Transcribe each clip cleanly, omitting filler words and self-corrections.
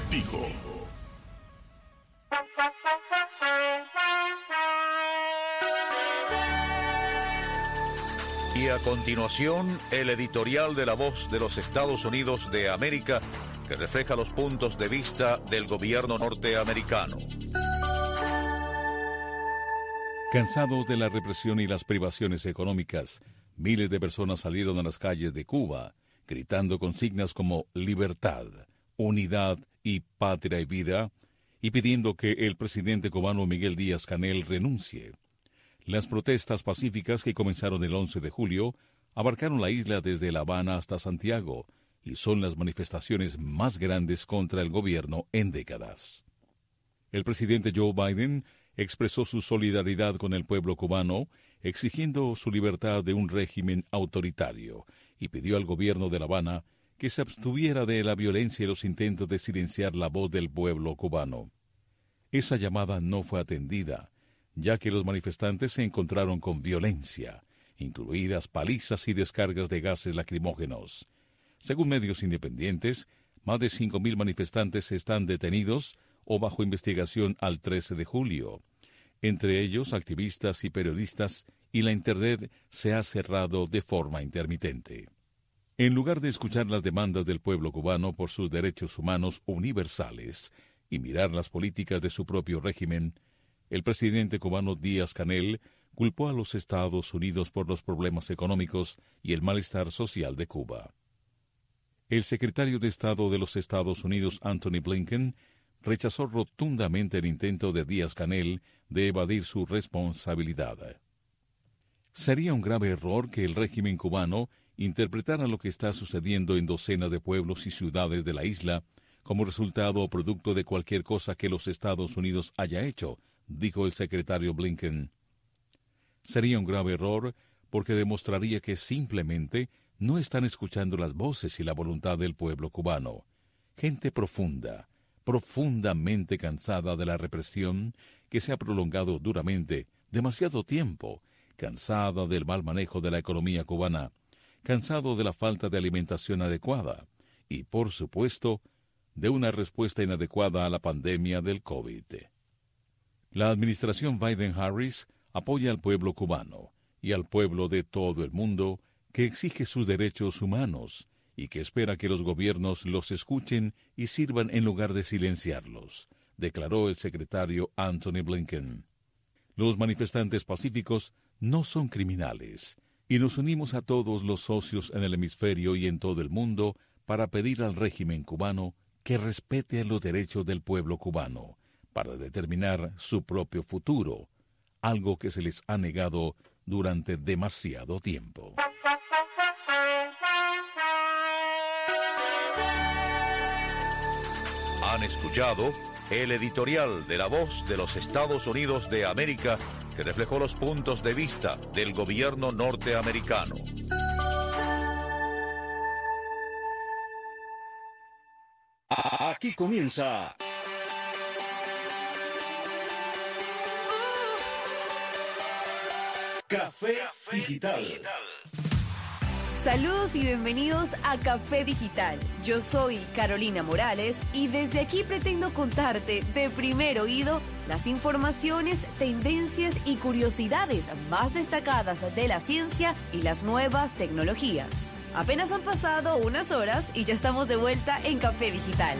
contigo. Y a continuación, el editorial de La Voz de los Estados Unidos de América, que refleja los puntos de vista del gobierno norteamericano. Cansados de la represión y las privaciones económicas, miles de personas salieron a las calles de Cuba, gritando consignas como libertad, unidad y patria y vida, y pidiendo que el presidente cubano Miguel Díaz-Canel renuncie. Las protestas pacíficas que comenzaron el 11 de julio abarcaron la isla desde La Habana hasta Santiago y son las manifestaciones más grandes contra el gobierno en décadas. El presidente Joe Biden expresó su solidaridad con el pueblo cubano, exigiendo su libertad de un régimen autoritario, y pidió al gobierno de La Habana que se abstuviera de la violencia y los intentos de silenciar la voz del pueblo cubano. Esa llamada no fue atendida, ya que los manifestantes se encontraron con violencia, incluidas palizas y descargas de gases lacrimógenos. Según medios independientes, más de 5.000 manifestantes están detenidos o bajo investigación al 13 de julio. Entre ellos, activistas y periodistas, y la Internet se ha cerrado de forma intermitente. En lugar de escuchar las demandas del pueblo cubano por sus derechos humanos universales y mirar las políticas de su propio régimen, el presidente cubano Díaz-Canel culpó a los Estados Unidos por los problemas económicos y el malestar social de Cuba. El secretario de Estado de los Estados Unidos, Antony Blinken, rechazó rotundamente el intento de Díaz-Canel de evadir su responsabilidad. Sería un grave error que el régimen cubano interpretara lo que está sucediendo en docenas de pueblos y ciudades de la isla como resultado o producto de cualquier cosa que los Estados Unidos haya hecho, dijo el secretario Blinken. Sería un grave error porque demostraría que simplemente no están escuchando las voces y la voluntad del pueblo cubano. Gente profundamente cansada de la represión que se ha prolongado duramente demasiado tiempo, cansada del mal manejo de la economía cubana, cansado de la falta de alimentación adecuada y, por supuesto, de una respuesta inadecuada a la pandemia del COVID. La administración Biden-Harris apoya al pueblo cubano y al pueblo de todo el mundo que exige sus derechos humanos y que espera que los gobiernos los escuchen y sirvan en lugar de silenciarlos, declaró el secretario Antony Blinken. Los manifestantes pacíficos no son criminales, y nos unimos a todos los socios en el hemisferio y en todo el mundo para pedir al régimen cubano que respete los derechos del pueblo cubano para determinar su propio futuro, algo que se les ha negado durante demasiado tiempo. Han escuchado el editorial de La Voz de los Estados Unidos de América, que reflejó los puntos de vista del gobierno norteamericano. Aquí comienza Café Digital. Saludos y bienvenidos a Café Digital. Yo soy Carolina Morales y desde aquí pretendo contarte de primer oído las informaciones, tendencias y curiosidades más destacadas de la ciencia y las nuevas tecnologías. Apenas han pasado unas horas y ya estamos de vuelta en Café Digital.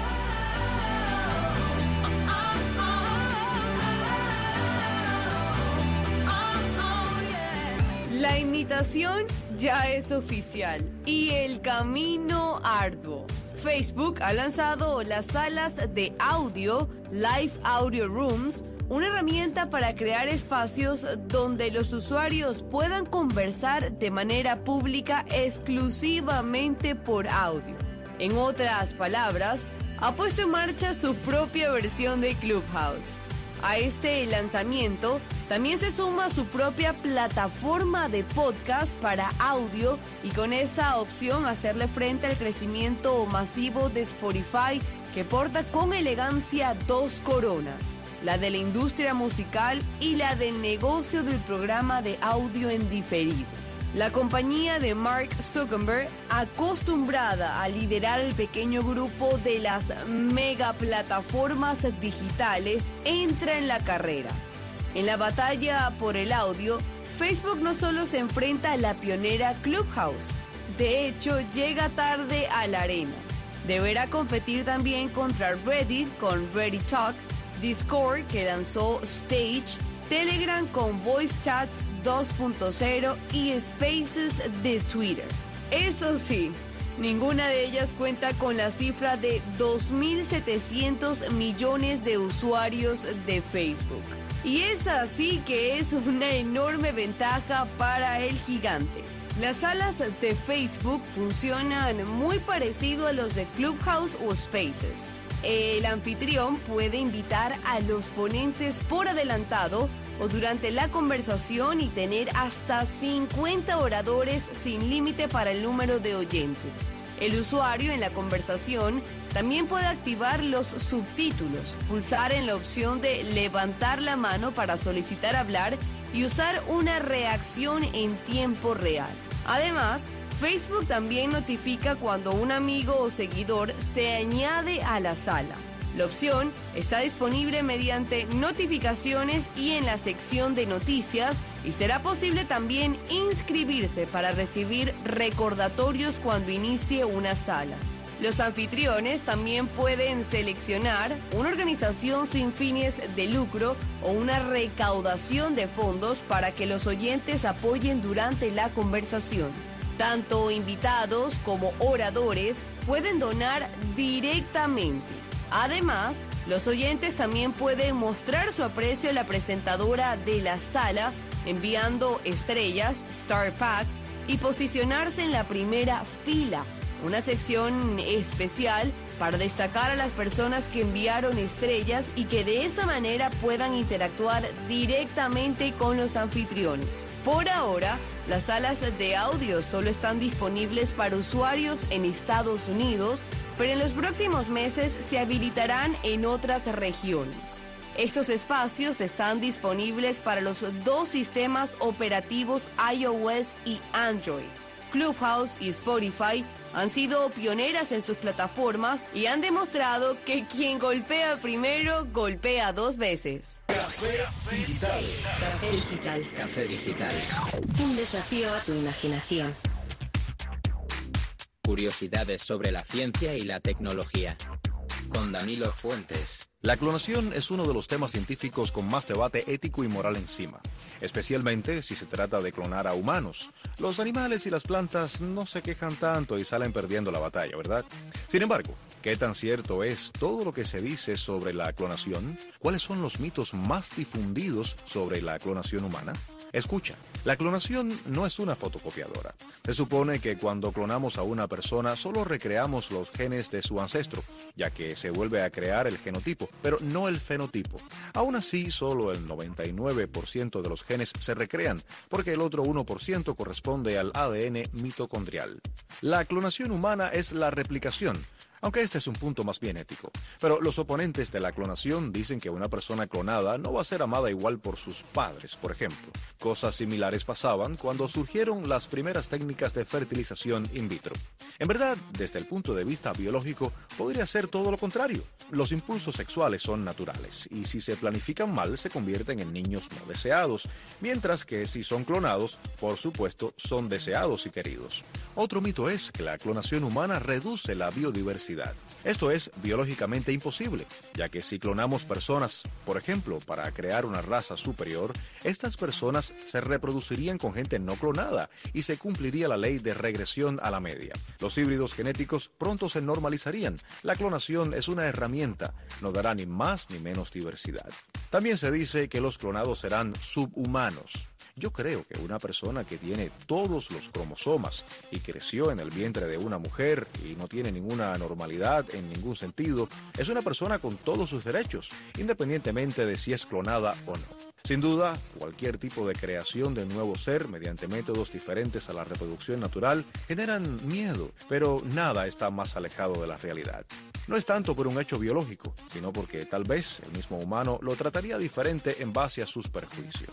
La invitación ya es oficial y el camino arduo. Facebook ha lanzado las salas de audio, Live Audio Rooms, una herramienta para crear espacios donde los usuarios puedan conversar de manera pública exclusivamente por audio. En otras palabras, ha puesto en marcha su propia versión de Clubhouse. A este lanzamiento también se suma su propia plataforma de podcast para audio y con esa opción hacerle frente al crecimiento masivo de Spotify, que porta con elegancia dos coronas, la de la industria musical y la del negocio del programa de audio en diferido. La compañía de Mark Zuckerberg, acostumbrada a liderar el pequeño grupo de las megaplataformas digitales, entra en la carrera. En la batalla por el audio, Facebook no solo se enfrenta a la pionera Clubhouse, de hecho llega tarde a la arena. Deberá competir también contra Reddit con Reddit Talk, Discord, que lanzó Stage, Telegram con Voice Chats 2.0 y Spaces de Twitter. Eso sí, ninguna de ellas cuenta con la cifra de 2.700 millones de usuarios de Facebook. Y es así que es una enorme ventaja para el gigante. Las salas de Facebook funcionan muy parecido a los de Clubhouse o Spaces. El anfitrión puede invitar a los ponentes por adelantado o durante la conversación y tener hasta 50 oradores sin límite para el número de oyentes. El usuario en la conversación también puede activar los subtítulos, pulsar en la opción de levantar la mano para solicitar hablar y usar una reacción en tiempo real. Además, Facebook también notifica cuando un amigo o seguidor se añade a la sala. La opción está disponible mediante notificaciones y en la sección de noticias, y será posible también inscribirse para recibir recordatorios cuando inicie una sala. Los anfitriones también pueden seleccionar una organización sin fines de lucro o una recaudación de fondos para que los oyentes apoyen durante la conversación. Tanto invitados como oradores pueden donar directamente. Además, los oyentes también pueden mostrar su aprecio a la presentadora de la sala enviando estrellas, Star Packs, y posicionarse en la primera fila, una sección especial para destacar a las personas que enviaron estrellas y que de esa manera puedan interactuar directamente con los anfitriones. Por ahora, las salas de audio solo están disponibles para usuarios en Estados Unidos, pero en los próximos meses se habilitarán en otras regiones. Estos espacios están disponibles para los dos sistemas operativos iOS y Android. Clubhouse y Spotify han sido pioneras en sus plataformas y han demostrado que quien golpea primero, golpea dos veces. Café Digital. Café Digital. Café Digital. Un desafío a tu imaginación. Curiosidades sobre la ciencia y la tecnología. Con Danilo Fuentes. La clonación es uno de los temas científicos con más debate ético y moral encima, especialmente si se trata de clonar a humanos. Los animales y las plantas no se quejan tanto y salen perdiendo la batalla, ¿verdad? Sin embargo, ¿qué tan cierto es todo lo que se dice sobre la clonación? ¿Cuáles son los mitos más difundidos sobre la clonación humana? Escucha, la clonación no es una fotocopiadora. Se supone que cuando clonamos a una persona solo recreamos los genes de su ancestro, ya que se vuelve a crear el genotipo, pero no el fenotipo. Aún así, solo el 99% de los genes se recrean, porque el otro 1% corresponde al ADN mitocondrial. La clonación humana es la replicación, aunque este es un punto más bien ético. Pero los oponentes de la clonación dicen que una persona clonada no va a ser amada igual por sus padres, por ejemplo. Cosas similares pasaban cuando surgieron las primeras técnicas de fertilización in vitro. En verdad, desde el punto de vista biológico, podría ser todo lo contrario. Los impulsos sexuales son naturales, y si se planifican mal, se convierten en niños no deseados, mientras que si son clonados, por supuesto, son deseados y queridos. Otro mito es que la clonación humana reduce la biodiversidad. Esto es biológicamente imposible, ya que si clonamos personas, por ejemplo, para crear una raza superior, estas personas se reproducirían con gente no clonada y se cumpliría la ley de regresión a la media. Los híbridos genéticos pronto se normalizarían. La clonación es una herramienta, no dará ni más ni menos diversidad. También se dice que los clonados serán subhumanos. Yo creo que una persona que tiene todos los cromosomas y creció en el vientre de una mujer y no tiene ninguna anormalidad en ningún sentido, es una persona con todos sus derechos, independientemente de si es clonada o no. Sin duda, cualquier tipo de creación de un nuevo ser mediante métodos diferentes a la reproducción natural generan miedo, pero nada está más alejado de la realidad. No es tanto por un hecho biológico, sino porque tal vez el mismo humano lo trataría diferente en base a sus perjuicios.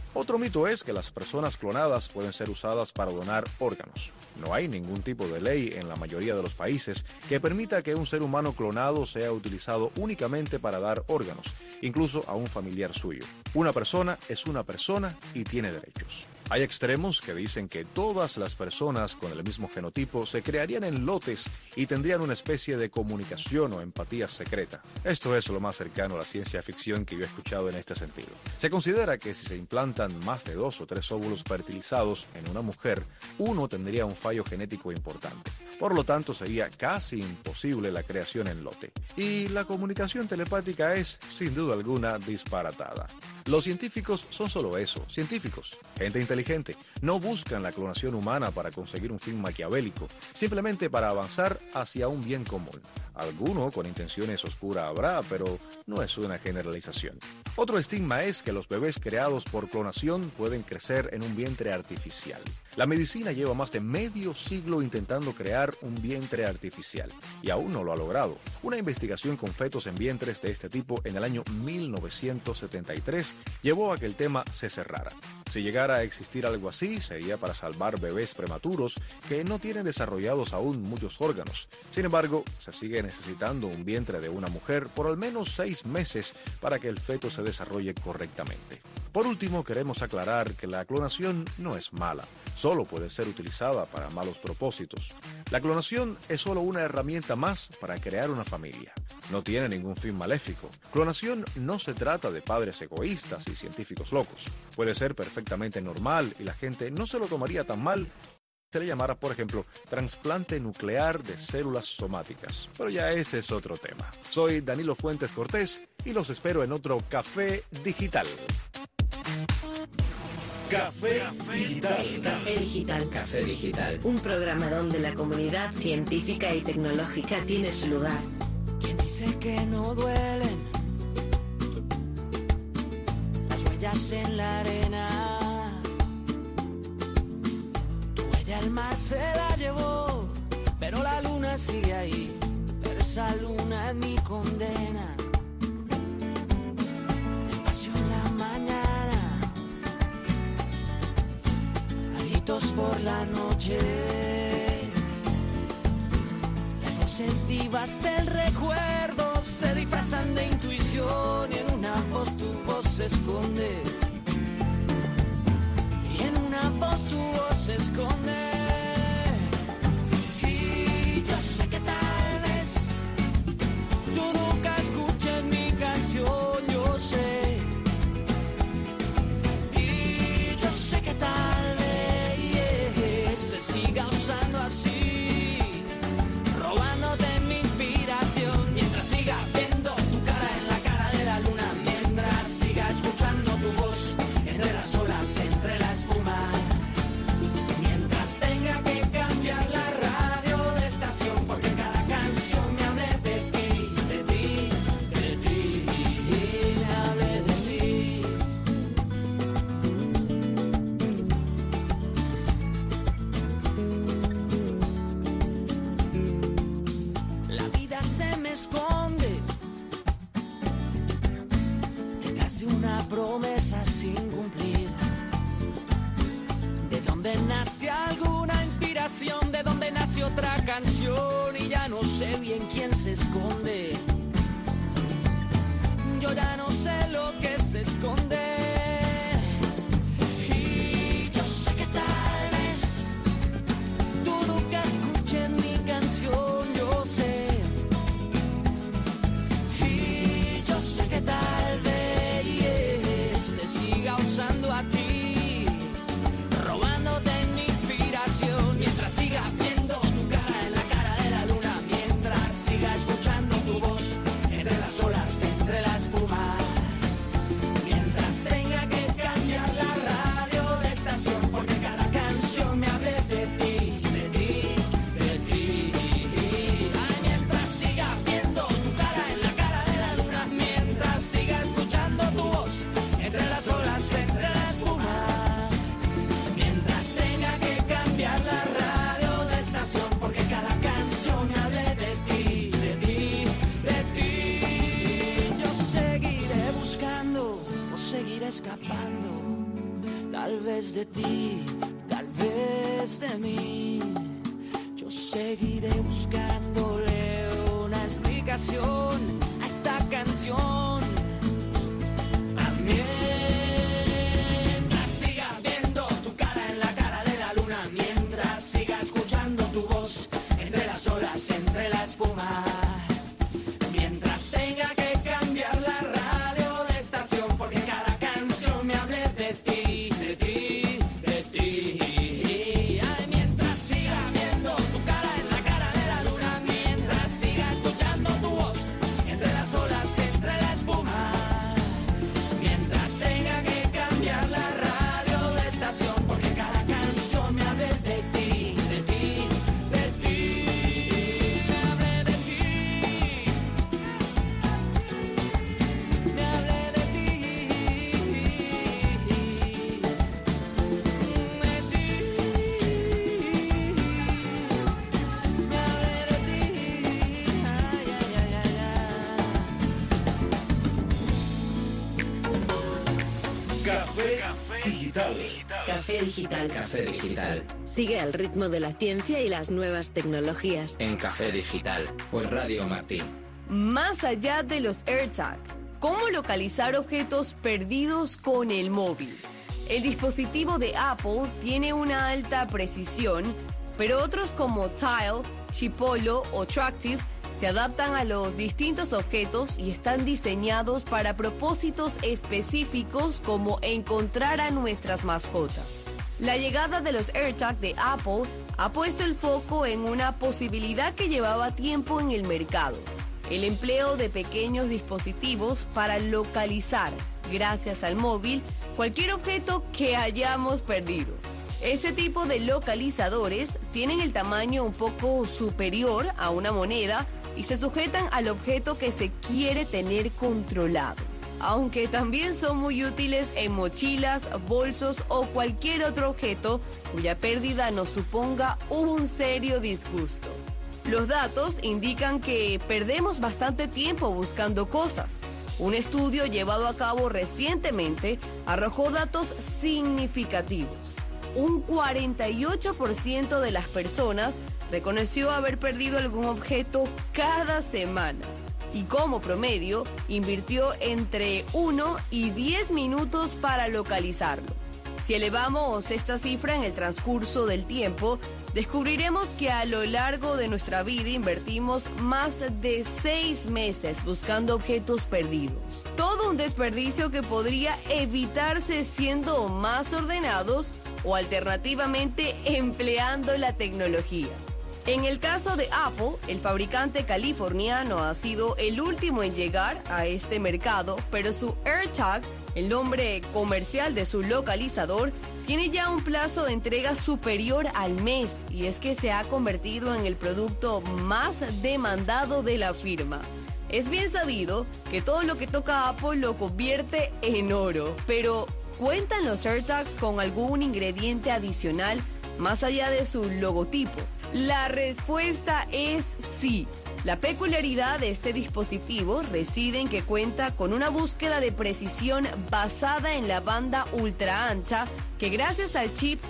Otro mito es que las personas clonadas pueden ser usadas para donar órganos. No hay ningún tipo de ley en la mayoría de los países que permita que un ser humano clonado sea utilizado únicamente para dar órganos, incluso a un familiar suyo. Una persona es una persona y tiene derechos. Hay extremos que dicen que todas las personas con el mismo genotipo se crearían en lotes y tendrían una especie de comunicación o empatía secreta. Esto es lo más cercano a la ciencia ficción que yo he escuchado en este sentido. Se considera que si se implantan más de 2 o 3 óvulos fertilizados en una mujer, uno tendría un fallo genético importante. Por lo tanto, sería casi imposible la creación en lote. Y la comunicación telepática es, sin duda alguna, disparatada. Los científicos son solo eso, científicos, gente inteligente. No buscan la clonación humana para conseguir un fin maquiavélico, simplemente para avanzar hacia un bien común. Alguno con intenciones oscuras habrá, pero no es una generalización. Otro estigma es que los bebés creados por clonación pueden crecer en un vientre artificial. La medicina lleva más de medio siglo intentando crear un vientre artificial y aún no lo ha logrado. Una investigación con fetos en vientres de este tipo en el año 1973 llevó a que el tema se cerrara. Si llegara a existir algo así, sería para salvar bebés prematuros que no tienen desarrollados aún muchos órganos. Sin embargo, se sigue necesitando un vientre de una mujer por al menos 6 meses para que el feto se desarrolle correctamente. Por último, queremos aclarar que la clonación no es mala, solo puede ser utilizada para malos propósitos. La clonación es solo una herramienta más para crear una familia. No tiene ningún fin maléfico. Clonación no se trata de padres egoístas y científicos locos. Puede ser perfectamente normal y la gente no se lo tomaría tan mal. Se le llamara, por ejemplo, trasplante nuclear de células somáticas. Pero ya ese es otro tema. Soy Danilo Fuentes Cortés y los espero en otro Café Digital. Café Digital. Café Digital. Café Digital. Un programa donde la comunidad científica y tecnológica tiene su lugar. ¿Quién dice que no duelen las huellas en la arena? Tu huella el mar se la llevó, pero la luna sigue ahí. Pero esa luna es mi condena. Despacio en la mañana, a gritos por la noche. Voces vivas del recuerdo se disfrazan de intuición y en una voz tu voz se esconde. Y en una voz tu voz se esconde. Y yo sé que tal vez tú nunca escuches mi canción, yo sé. Y yo sé que tal vez te siga usando así. Promesa sin cumplir. ¿De dónde nace alguna inspiración? ¿De dónde nace otra canción? Y ya no sé bien quién se esconde. Yo ya no sé lo que se esconde. Y yo sé que tal vez tú nunca escuches mi canción, yo sé. Y yo sé que tal vez siga usando a ti, robándote mi inspiración, mientras siga viendo tu cara en la cara de la luna, mientras siga escuchando tu voz entre las olas, entre la espuma, mientras tenga que cambiar la radio de estación, porque cada canción me hable de ti, de ti, de ti. Ay, mientras siga viendo tu cara en la cara de la luna, mientras siga escuchando tu voz entre las olas, entre la espuma, mientras tenga que cambiar la radio de estación, porque cada canción me hable de ti, de ti, de ti. Yo seguiré buscando o seguiré escapando Tal vez de ti, tal vez de mí. Yo seguiré buscándole una explicación a esta canción. Mientras siga viendo tu cara en la cara de la luna, mientras siga escuchando tu voz entre las olas, entre la espuma, mientras tenga que cambiar la radio de estación porque cada canción me hable de ti, de ti, de ti. Ay, mientras siga viendo tu cara en la cara de la luna, mientras siga escuchando tu voz entre las olas, entre la espuma, mientras tenga que cambiar la radio de estación porque cada canción me hable de ti, de ti, de ti, me hable de ti, me hable de ti, me hable de ti, ay, ay, ay, ay, ay. Café Digital. Café Digital. Café Digital. Sigue al ritmo de la ciencia y las nuevas tecnologías. En Café Digital. O en Radio Martín. Más allá de los AirTag, ¿cómo localizar objetos perdidos con el móvil? El dispositivo de Apple tiene una alta precisión, pero otros como Tile, Chipolo o Tractive se adaptan a los distintos objetos y están diseñados para propósitos específicos como encontrar a nuestras mascotas. La llegada de los AirTag de Apple ha puesto el foco en una posibilidad que llevaba tiempo en el mercado: el empleo de pequeños dispositivos para localizar, gracias al móvil, cualquier objeto que hayamos perdido. Este tipo de localizadores tienen el tamaño un poco superior a una moneda y se sujetan al objeto que se quiere tener controlado, aunque también son muy útiles en mochilas, bolsos o cualquier otro objeto cuya pérdida nos suponga un serio disgusto. Los datos indican que perdemos bastante tiempo buscando cosas. Un estudio llevado a cabo recientemente arrojó datos significativos. Un 48% de las personas reconoció haber perdido algún objeto cada semana y como promedio invirtió entre 1 y 10 minutos para localizarlo. Si elevamos esta cifra en el transcurso del tiempo, descubriremos que a lo largo de nuestra vida invertimos más de 6 meses buscando objetos perdidos. Todo un desperdicio que podría evitarse siendo más ordenados o alternativamente empleando la tecnología. En el caso de Apple, el fabricante californiano ha sido el último en llegar a este mercado, pero su AirTag, el nombre comercial de su localizador, tiene ya un plazo de entrega superior al mes, y es que se ha convertido en el producto más demandado de la firma. Es bien sabido que todo lo que toca Apple lo convierte en oro, pero ¿cuentan los AirTags con algún ingrediente adicional más allá de su logotipo? La respuesta es sí. La peculiaridad de este dispositivo reside en que cuenta con una búsqueda de precisión basada en la banda ultra ancha que gracias al chip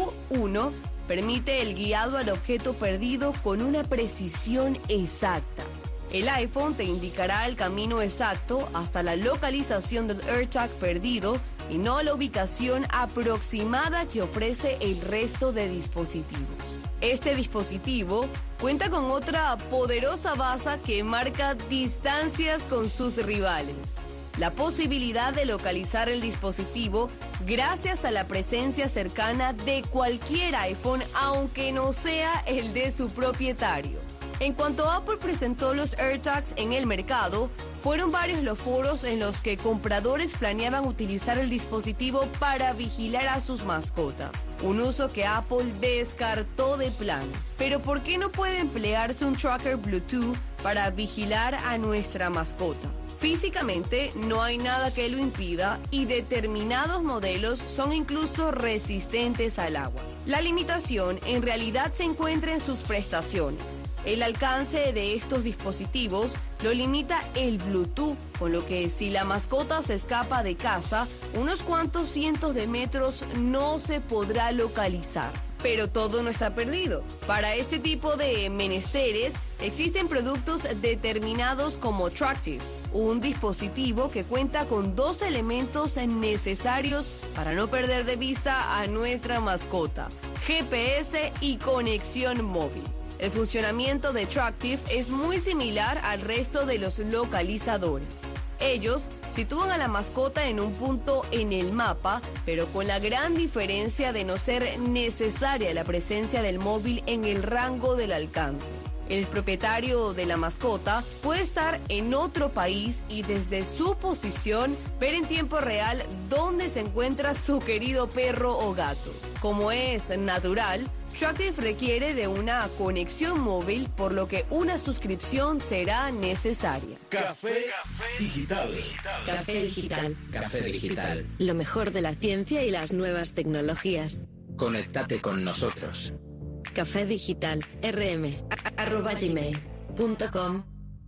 U1 permite el guiado al objeto perdido con una precisión exacta. El iPhone te indicará el camino exacto hasta la localización del AirTag perdido y no la ubicación aproximada que ofrece el resto de dispositivos. Este dispositivo cuenta con otra poderosa base que marca distancias con sus rivales: la posibilidad de localizar el dispositivo gracias a la presencia cercana de cualquier iPhone, aunque no sea el de su propietario. En cuanto Apple presentó los AirTags en el mercado, fueron varios los foros en los que compradores planeaban utilizar el dispositivo para vigilar a sus mascotas, un uso que Apple descartó de plano. Pero ¿por qué no puede emplearse un tracker Bluetooth para vigilar a nuestra mascota? Físicamente no hay nada que lo impida y determinados modelos son incluso resistentes al agua. La limitación en realidad se encuentra en sus prestaciones. El alcance de estos dispositivos lo limita el Bluetooth, con lo que si la mascota se escapa de casa, unos cuantos cientos de metros no se podrá localizar. Pero todo no está perdido. Para este tipo de menesteres existen productos determinados como Tractive, un dispositivo que cuenta con 2 elementos necesarios para no perder de vista a nuestra mascota: GPS y conexión móvil. El funcionamiento de Tractive es muy similar al resto de los localizadores. Ellos sitúan a la mascota en un punto en el mapa, pero con la gran diferencia de no ser necesaria la presencia del móvil en el rango del alcance. El propietario de la mascota puede estar en otro país y desde su posición ver en tiempo real dónde se encuentra su querido perro o gato. Como es natural, Tractive requiere de una conexión móvil, por lo que una suscripción será necesaria. Café Digital. Café Digital. Café Digital. Lo mejor de la ciencia y las nuevas tecnologías. Conéctate con nosotros. Café Digital. rm@gmail.com.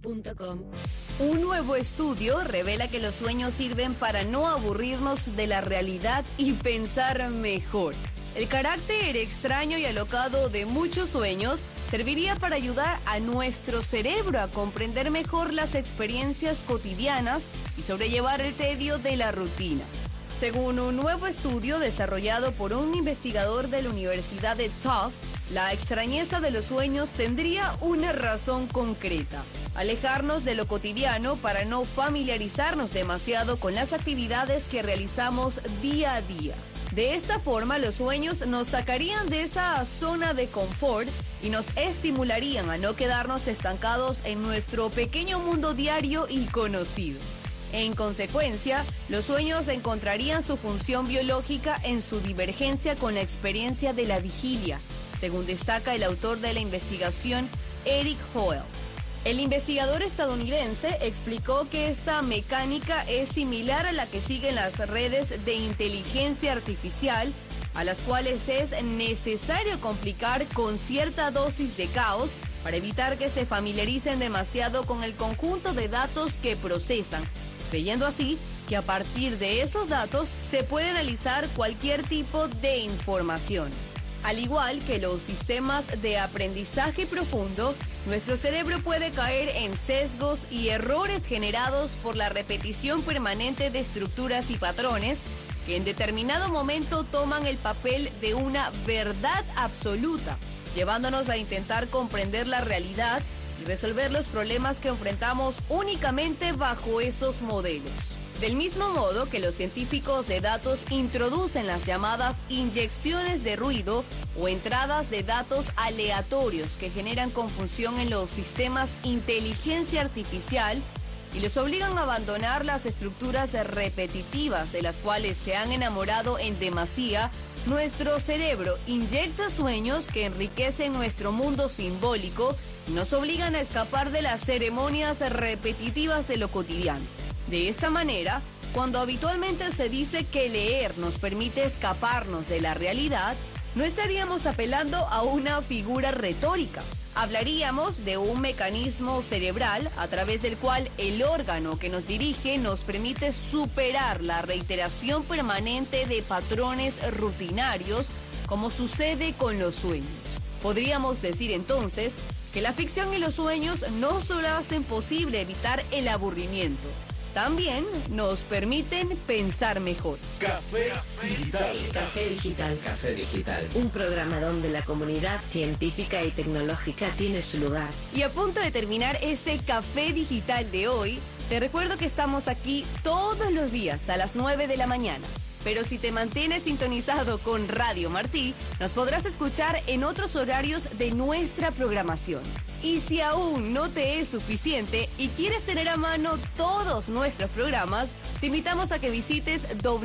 Un nuevo estudio revela que los sueños sirven para no aburrirnos de la realidad y pensar mejor. El carácter extraño y alocado de muchos sueños serviría para ayudar a nuestro cerebro a comprender mejor las experiencias cotidianas y sobrellevar el tedio de la rutina. Según un nuevo estudio desarrollado por un investigador de la Universidad de Tufts, la extrañeza de los sueños tendría una razón concreta: alejarnos de lo cotidiano para no familiarizarnos demasiado con las actividades que realizamos día a día. De esta forma, los sueños nos sacarían de esa zona de confort y nos estimularían a no quedarnos estancados en nuestro pequeño mundo diario y conocido. En consecuencia, los sueños encontrarían su función biológica en su divergencia con la experiencia de la vigilia, según destaca el autor de la investigación, Eric Hoel. El investigador estadounidense explicó que esta mecánica es similar a la que siguen las redes de inteligencia artificial, a las cuales es necesario complicar con cierta dosis de caos para evitar que se familiaricen demasiado con el conjunto de datos que procesan, creyendo así que a partir de esos datos se puede analizar cualquier tipo de información. Al igual que los sistemas de aprendizaje profundo, nuestro cerebro puede caer en sesgos y errores generados por la repetición permanente de estructuras y patrones que en determinado momento toman el papel de una verdad absoluta, llevándonos a intentar comprender la realidad y resolver los problemas que enfrentamos únicamente bajo esos modelos. Del mismo modo que los científicos de datos introducen las llamadas inyecciones de ruido o entradas de datos aleatorios que generan confusión en los sistemas inteligencia artificial y los obligan a abandonar las estructuras repetitivas de las cuales se han enamorado en demasía, nuestro cerebro inyecta sueños que enriquecen nuestro mundo simbólico y nos obligan a escapar de las ceremonias repetitivas de lo cotidiano. De esta manera, cuando habitualmente se dice que leer nos permite escaparnos de la realidad, no estaríamos apelando a una figura retórica. Hablaríamos de un mecanismo cerebral a través del cual el órgano que nos dirige nos permite superar la reiteración permanente de patrones rutinarios, como sucede con los sueños. Podríamos decir entonces que la ficción y los sueños no solo hacen posible evitar el aburrimiento, también nos permiten pensar mejor. Café Digital. Café Digital. Café Digital. Un programa donde la comunidad científica y tecnológica tiene su lugar. Y a punto de terminar este Café Digital de hoy, te recuerdo que estamos aquí todos los días a las 9 de la mañana. Pero si te mantienes sintonizado con Radio Martí, nos podrás escuchar en otros horarios de nuestra programación. Y si aún no te es suficiente y quieres tener a mano todos nuestros programas, te invitamos a que visites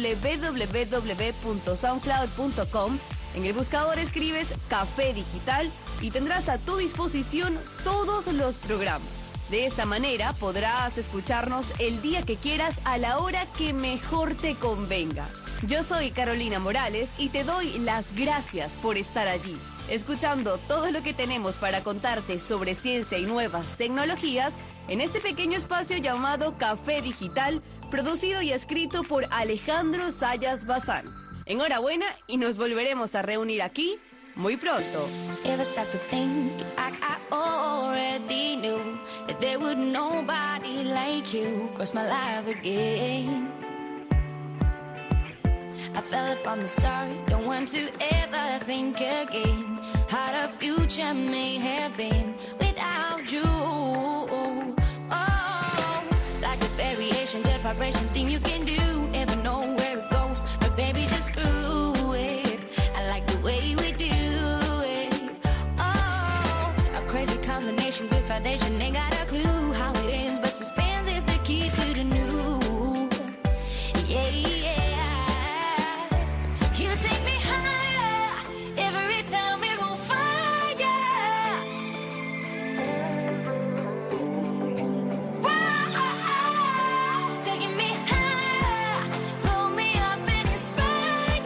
www.soundcloud.com. En el buscador escribes Café Digital y tendrás a tu disposición todos los programas. De esta manera podrás escucharnos el día que quieras a la hora que mejor te convenga. Yo soy Carolina Morales y te doy las gracias por estar allí, escuchando todo lo que tenemos para contarte sobre ciencia y nuevas tecnologías en este pequeño espacio llamado Café Digital, producido y escrito por Alejandro Sayas Bazán. Enhorabuena y nos volveremos a reunir aquí muy pronto. Ever stop to think it's like I already knew that there would nobody like you cross my life again. I felt it from the start, don't want to ever think again how the future may have been without you. Oh, like a variation, good vibration thing you can do, never know where it goes, but baby just screw it. I like the way we do it. Oh, a crazy combination, good foundation, ain't got a clue how it ends, but suspense is the key to the new. Yeah, yeah. You take me higher every time we're on fire. Whoa, taking me higher, pull me up and inspire.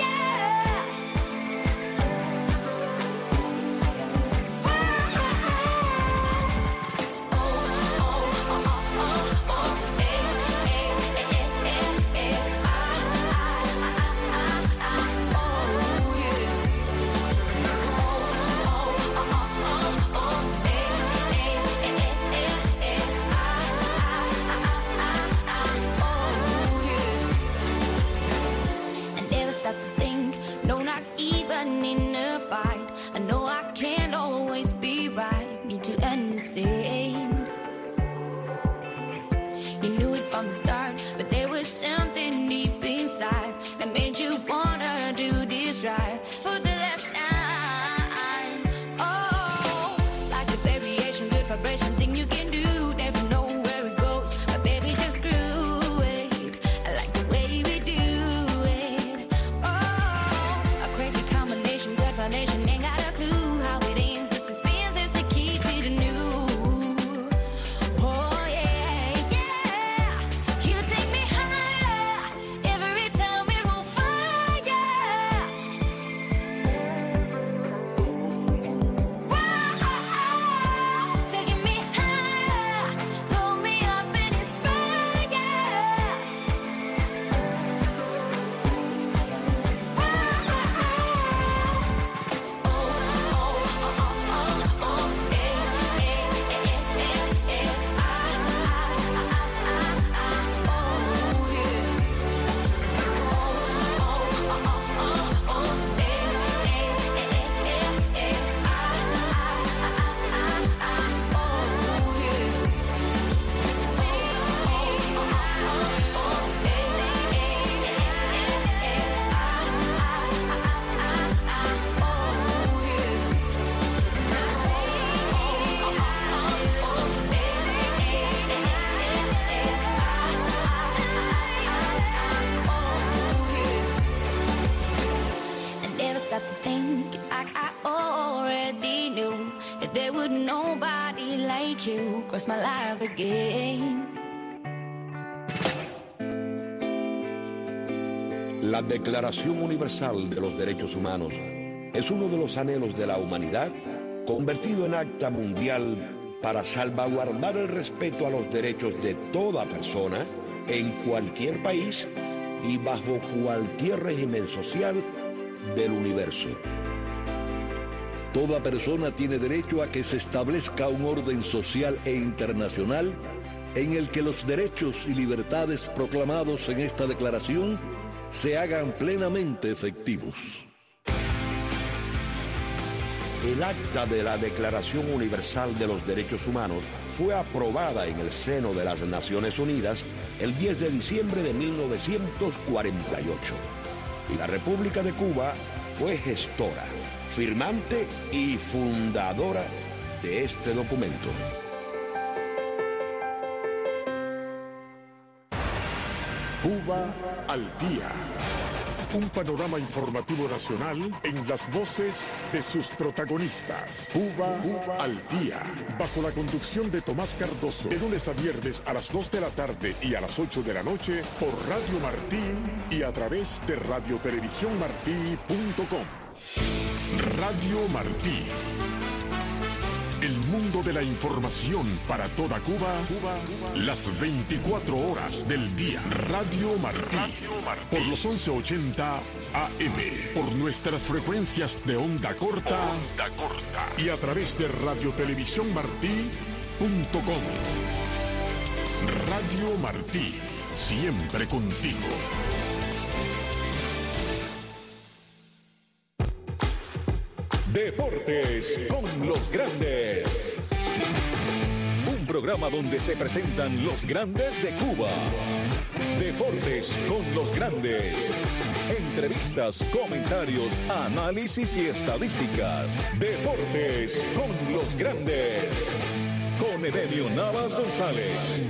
I never stop to think, no, not even in a fight. I know I can't always be right, need to understand. You knew it from the start, but there was something deep inside that made you wanna do this right for the last time. Oh, like a variation, good vibration thing you can do, never know where it goes, but baby just screw it. I like the way we do it. Oh, a crazy combination, good foundation, ain't got a clue how it ends, but suspense is the key to the new. Oh yeah, yeah. You take me higher every time we're on fire. Whoa, taking me higher, pull me up and inspire. I never stop to think, it's like I already knew that there would nobody like you cross my life again. La Declaración Universal de los Derechos Humanos es uno de los anhelos de la humanidad, convertido en acta mundial para salvaguardar el respeto a los derechos de toda persona en cualquier país y bajo cualquier régimen social del universo. Toda persona tiene derecho a que se establezca un orden social e internacional en el que los derechos y libertades proclamados en esta declaración se hagan plenamente efectivos. El acta de la Declaración Universal de los Derechos Humanos fue aprobada en el seno de las Naciones Unidas el 10 de diciembre de 1948. Y la República de Cuba fue gestora, firmante y fundadora de este documento. Cuba al día. Un panorama informativo nacional en las voces de sus protagonistas. Cuba al día. Bajo la conducción de Tomás Cardoso. De lunes a viernes a las 2 de la tarde y a las 8 de la noche por Radio Martí y a través de radiotelevisiónmartí.com. Radio Martí. El mundo de la información para toda Cuba, las 24 horas del día. Radio Martí, por los 1180 AM, por nuestras frecuencias de onda corta, y a través de radiotelevisiónmartí.com. Radio Martí, siempre contigo. Deportes con los grandes. Un programa donde se presentan los grandes de Cuba. Deportes con los grandes. Entrevistas, comentarios, análisis y estadísticas. Deportes con los grandes. Con Edenio Navas González.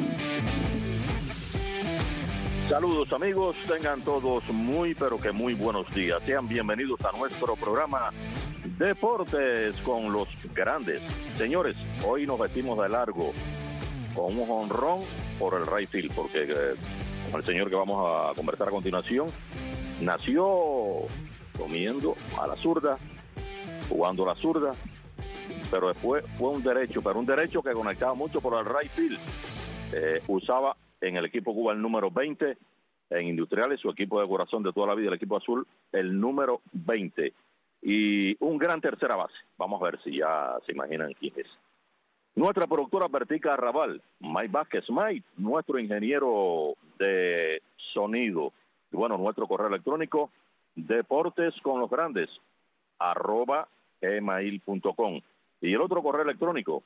Saludos amigos, tengan todos muy pero que muy buenos días. Sean bienvenidos a nuestro programa Deportes con los grandes. Señores, hoy nos vestimos de largo con un jonrón por el right field, porque el señor que vamos a conversar a continuación nació comiendo a la zurda, jugando a la zurda, pero después fue un derecho que conectaba mucho por el right field. Usaba en el equipo Cuba el número 20, en Industriales, su equipo de corazón de toda la vida, el equipo azul, el número 20. Y un gran tercera base. Vamos a ver si ya se imaginan quién es. Nuestra productora Bertica Arrabal, Mike Vázquez, Mike, nuestro ingeniero de sonido. Y bueno, nuestro correo electrónico, deportesconlosgrandes@gmail.com. Y el otro correo electrónico,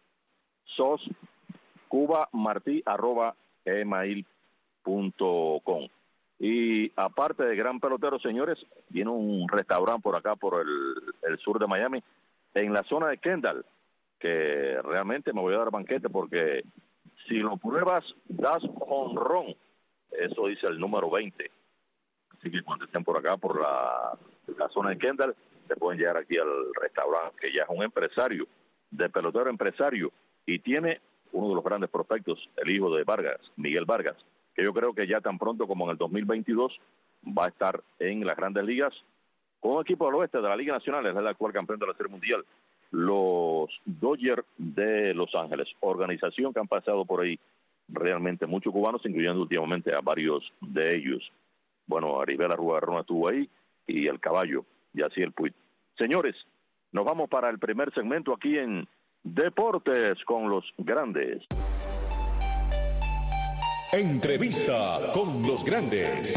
soscubamarti@gmail.com. Y aparte de gran pelotero, señores, viene un restaurante por acá, por el sur de Miami, en la zona de Kendall, que realmente me voy a dar banquete porque si lo pruebas, das jonrón. Eso dice el número 20. Así que cuando estén por acá, por la zona de Kendall, se pueden llegar aquí al restaurante, que ya es un empresario, de pelotero empresario, y tiene uno de los grandes prospectos, el hijo de Vargas, Miguel Vargas, que yo creo que ya tan pronto como en el 2022 va a estar en las grandes ligas con un equipo del oeste de la Liga Nacional, es el actual campeón de la Serie Mundial, los Dodgers de Los Ángeles, organización que han pasado por ahí realmente muchos cubanos, incluyendo últimamente a varios de ellos. Bueno, Aribela Rugarrón estuvo ahí y el caballo, y así el Puig. Señores, nos vamos para el primer segmento aquí en Deportes con los grandes. Entrevista con los grandes.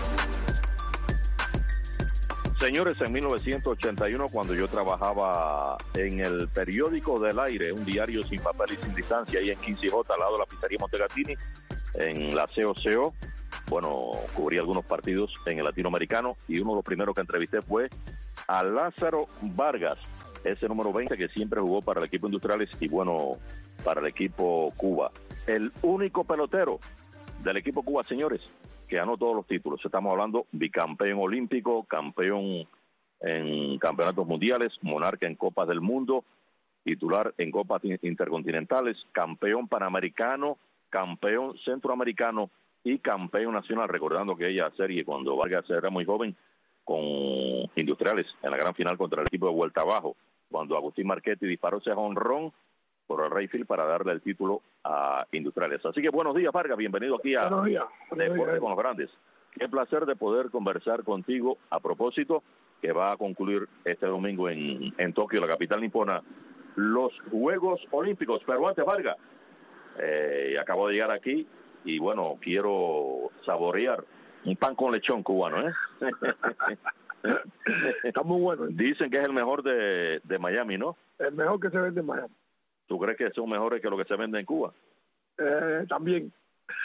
Señores, en 1981, cuando yo trabajaba en el periódico del Aire, un diario sin papel y sin distancia, ahí en 15J, al lado de la pizzería Montegatini, en la COCO, bueno, cubrí algunos partidos en el latinoamericano, y uno de los primeros que entrevisté fue a Lázaro Vargas, ese número 20 que siempre jugó para el equipo Industriales y bueno, para el equipo Cuba. El único pelotero del equipo Cuba, señores, que ganó todos los títulos. Estamos hablando bicampeón olímpico, campeón en campeonatos mundiales, monarca en Copas del Mundo, titular en Copas Intercontinentales, campeón panamericano, campeón centroamericano y campeón nacional. Recordando que ella serie cuando Vargas era muy joven con Industriales en la gran final contra el equipo de Vuelta Abajo, cuando Agustín Marchetti disparó ese jonrón por el Rayfield para darle el título a Industriales. Así que buenos días, Vargas, bienvenido aquí a Deportes con los Grandes. Qué placer de poder conversar contigo a propósito que va a concluir este domingo en Tokio, la capital nipona, los Juegos Olímpicos. Pero antes, Vargas, acabo de llegar aquí y bueno, quiero saborear un pan con lechón cubano, ¿eh? Está muy bueno. Dicen que es el mejor de Miami, ¿no? El mejor que se vende en Miami. ¿Tú crees que son mejores que lo que se vende en Cuba? También.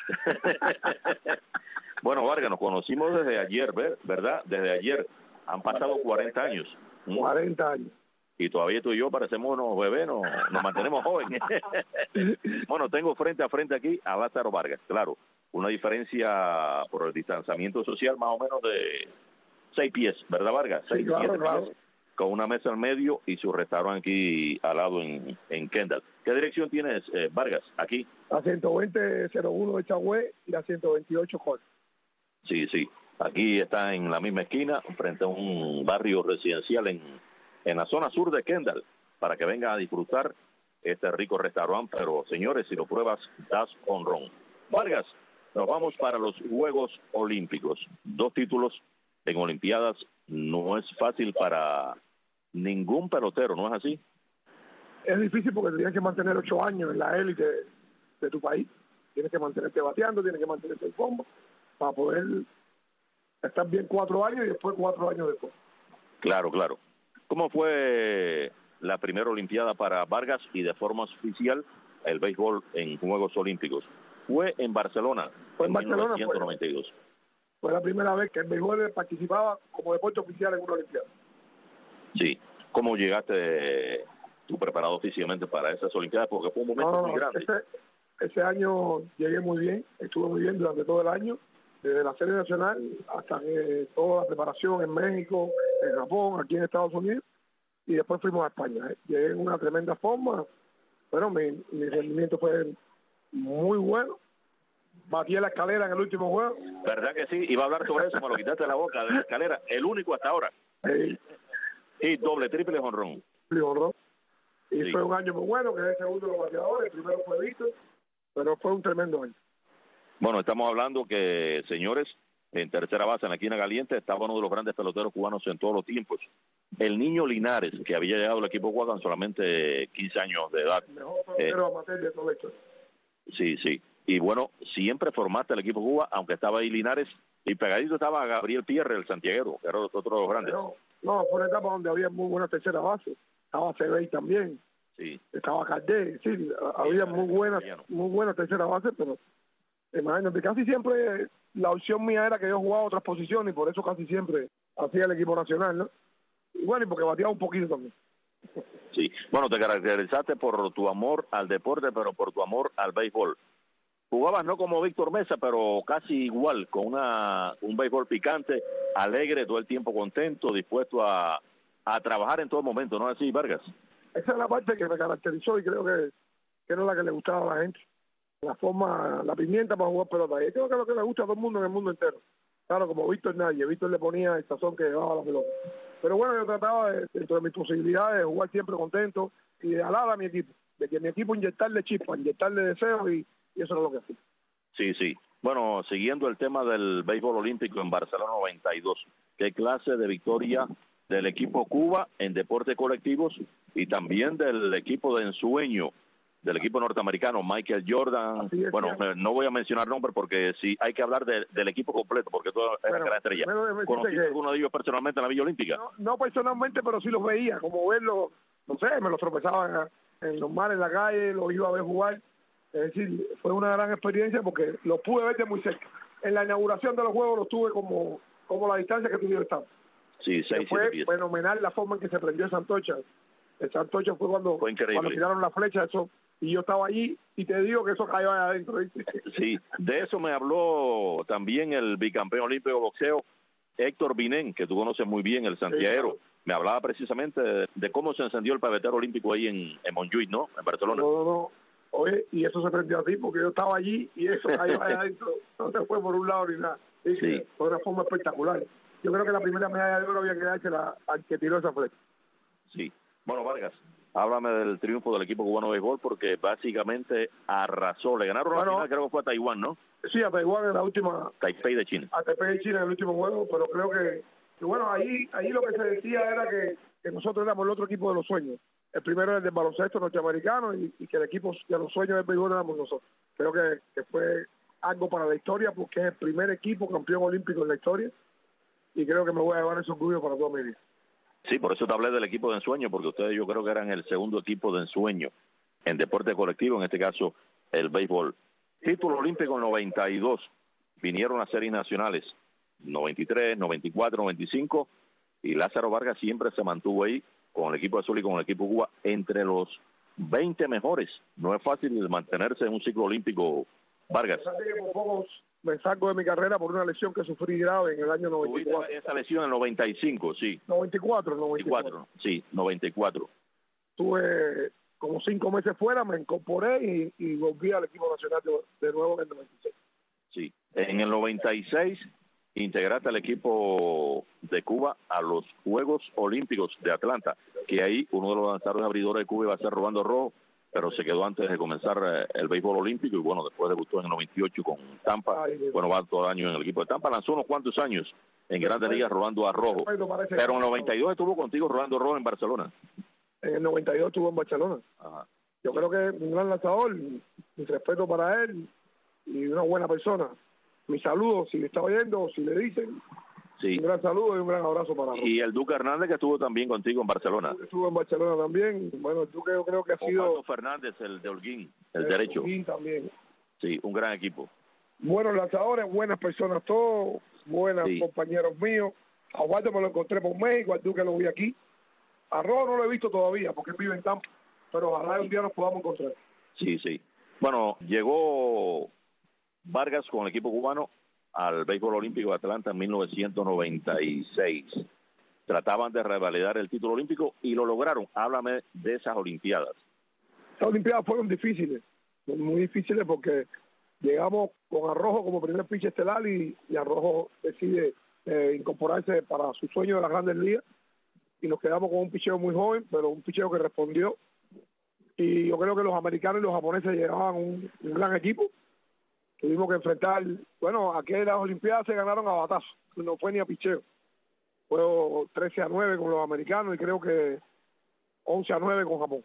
Bueno, Vargas, nos conocimos desde ayer, ¿verdad? Desde ayer. Han pasado 40 años. 40 años. Y todavía tú y yo parecemos unos bebés, nos mantenemos jóvenes. Bueno, tengo frente a frente aquí a Lázaro Vargas, claro. una diferencia por el distanciamiento social más o menos de 6 pies, ¿verdad, Vargas? 6, Sí, claro, 7 claro. pies, con una mesa al medio y su restaurante aquí al lado en Kendall. ¿Qué dirección tienes, Vargas, aquí? La 120-01 de Chagüe y la 128 Col. Sí, sí. Aquí está en la misma esquina, frente a un barrio residencial en la zona sur de Kendall, para que vengan a disfrutar este rico restaurante. Pero, señores, si lo pruebas, das honrón. Vargas, nos vamos para los Juegos Olímpicos. 2 títulos en Olimpiadas no es fácil para ningún pelotero, ¿no es así? Es difícil porque tienes que mantener 8 años en la élite de tu país. Tienes que mantenerte bateando, tienes que mantenerte en combo para poder estar bien 4 años y después 4 años después. Claro, claro. ¿Cómo fue la primera Olimpiada para Vargas y de forma oficial el béisbol en Juegos Olímpicos? Fue en Barcelona, Fue en Barcelona, 1992. Fue la primera vez que el béisbol participaba como deporte oficial en una Olimpiada. Sí. ¿Cómo llegaste tú preparado físicamente para esas Olimpiadas? Porque fue un momento muy grande. Ese año llegué muy bien, estuve muy bien durante todo el año, desde la serie nacional hasta toda la preparación en México, en Japón, aquí en Estados Unidos, y después fuimos a España. Llegué en una tremenda forma. Bueno, mi rendimiento fue muy bueno. Batí la escalera en el último juego. ¿Verdad que sí? Iba a hablar sobre eso, me lo quitaste de la boca, de la escalera. El único hasta ahora. Y doble, triple jonrón. Y Sí. fue un año muy bueno, que es el segundo de los bateadores, el primero fue Víctor, pero fue un tremendo año. Bueno, estamos hablando que, señores, en tercera base, en la esquina caliente, estaba uno de los grandes peloteros cubanos en todos los tiempos. El niño Linares, que había llegado al equipo cubano con solamente 15 años de edad. Mejor pelotero amateur de toda la historia. Sí, sí. Y bueno, siempre formaste el equipo Cuba, aunque estaba ahí Linares, y pegadito estaba Gabriel Pierre, el santiaguero, que era otro de los grandes. No, fue una etapa donde había muy buena tercera base. Estaba Cebey también. Sí. Estaba Cardé, sí, había muy buena tercera base, pero imagínate, casi siempre la opción mía era que yo jugaba otras posiciones y por eso casi siempre hacía el equipo nacional, ¿no? Y bueno, y porque bateaba un poquito también. Sí. Bueno, te caracterizaste por tu amor al deporte, pero por tu amor al béisbol. Jugabas no como Víctor Mesa, pero casi igual, con un béisbol picante, alegre, todo el tiempo contento, dispuesto a trabajar en todo momento, ¿no es así, Vargas? Esa es la parte que me caracterizó y creo que era la que le gustaba a la gente. La forma, la pimienta para jugar pelota. Y creo que es lo que le gusta a todo el mundo en el mundo entero. Claro, como Víctor nadie. Víctor le ponía el sazón que llevaba la pelota. Pero bueno, yo trataba, dentro de mis posibilidades, de jugar siempre contento y de alar a mi equipo. De que mi equipo inyectarle chispa, inyectarle deseos y eso era lo que hacía. Sí, sí. Bueno, siguiendo el tema del béisbol olímpico en Barcelona 92, ¿qué clase de victoria del equipo Cuba en deportes colectivos y también del equipo de ensueño, del equipo norteamericano, Michael Jordan? Bueno, no voy a mencionar nombres porque sí hay que hablar del equipo completo, porque todo es una gran estrella. ¿Conociste alguno de ellos personalmente en la Villa Olímpica? No personalmente, pero sí los veía, como verlos, no sé, me los tropezaba en los mares, en la calle, los iba a ver jugar. Es decir, fue una gran experiencia porque los pude ver de muy cerca. En la inauguración de los Juegos los tuve como la distancia que tuvieron estar. Sí, 6-7 fue pies. fenomenal la forma en que se prendió esa antorcha. Esa antorcha fue cuando tiraron la flecha, eso, y yo estaba allí y te digo que eso cayó allá adentro. Sí, de eso me habló también el bicampeón olímpico de boxeo, Héctor Binén, que tú conoces muy bien, el santiaguero. Sí, me hablaba precisamente de cómo se encendió el pebetero olímpico ahí en Montjuïc, ¿no? En Barcelona. No. Oye, y eso se prendió así porque yo estaba allí y eso cayó allá adentro. No se fue por un lado ni nada. Sí. Fue una forma espectacular. Yo creo que la primera medalla de oro había que dársela al que tiró esa flecha. Sí. Bueno, Vargas, háblame del triunfo del equipo cubano de béisbol porque básicamente arrasó. Le ganaron la final, creo que fue a Taiwán, ¿no? Sí, a Taiwán en la última. Taipei de China. A Taipei de China en el último juego, pero creo que bueno, ahí lo que se decía era que nosotros éramos el otro equipo de los sueños. El primero es el del baloncesto norteamericano y que el equipo de los sueños del béisbol éramos nosotros. Creo que fue algo para la historia porque es el primer equipo campeón olímpico en la historia y creo que me voy a llevar ese orgullo para toda mi vida. Sí, por eso te hablé del equipo de ensueño, porque ustedes yo creo que eran el segundo equipo de ensueño en deporte colectivo, en este caso el béisbol. Título olímpico en 92, vinieron las series nacionales, 93, 94, 95, y Lázaro Vargas siempre se mantuvo ahí con el equipo azul y con el equipo Cuba entre los 20 mejores. No es fácil mantenerse en un ciclo olímpico Vargas. Que por poco me saco de mi carrera por una lesión que sufrí grave en el año 94. Tuviste esa lesión en el 95, sí. 94. Sí, 94. Tuve como 5 meses fuera, me incorporé y volví al equipo nacional de nuevo en el 96. Sí, en el 96 integraste al equipo de Cuba a los Juegos Olímpicos de Atlanta, que ahí uno de los lanzadores abridores de Cuba iba a ser Rolando Rojo, pero se quedó antes de comenzar el béisbol olímpico y bueno, después debutó en el 98 con Tampa. Bueno, va todo el año en el equipo de Tampa, lanzó unos cuantos años en Grandes Ligas Rolando a Rojo, pero en el 92 estuvo contigo Rolando Rojo en Barcelona. En el 92 estuvo en Barcelona. Ajá. Yo creo que es un gran lanzador, mi respeto para él y una buena persona. Mi saludo, si le está oyendo o si le dicen, sí. Un gran saludo y un gran abrazo para Rojo. Y el Duque Hernández, que estuvo también contigo en Barcelona. Estuvo en Barcelona también. Bueno, el Duque yo creo que ha sido... Osvaldo Fernández, el de Holguín, el derecho. Holguín también. Sí, un gran equipo. Buenos lanzadores, buenas personas todos, buenos compañeros míos. A Osvaldo me lo encontré por México, al Duque lo vi aquí. A Rojo no lo he visto todavía porque él vive en Tampa, pero ojalá un día nos podamos encontrar. Sí, sí. Bueno, llegó Vargas con el equipo cubano al béisbol olímpico de Atlanta en 1996. Trataban de revalidar el título olímpico y lo lograron. Háblame de esas olimpiadas. Las olimpiadas fueron difíciles, muy difíciles porque llegamos con Arrojo como primer pitcher estelar y Arrojo decide incorporarse para su sueño de las Grandes Ligas y nos quedamos con un picheo muy joven, pero un picheo que respondió. Y yo creo que los americanos y los japoneses llevaban un gran equipo. Tuvimos que enfrentar, bueno, aquellas olimpiadas se ganaron a batazo, no fue ni a picheo. Fue 13-9 con los americanos y creo que 11-9 con Japón.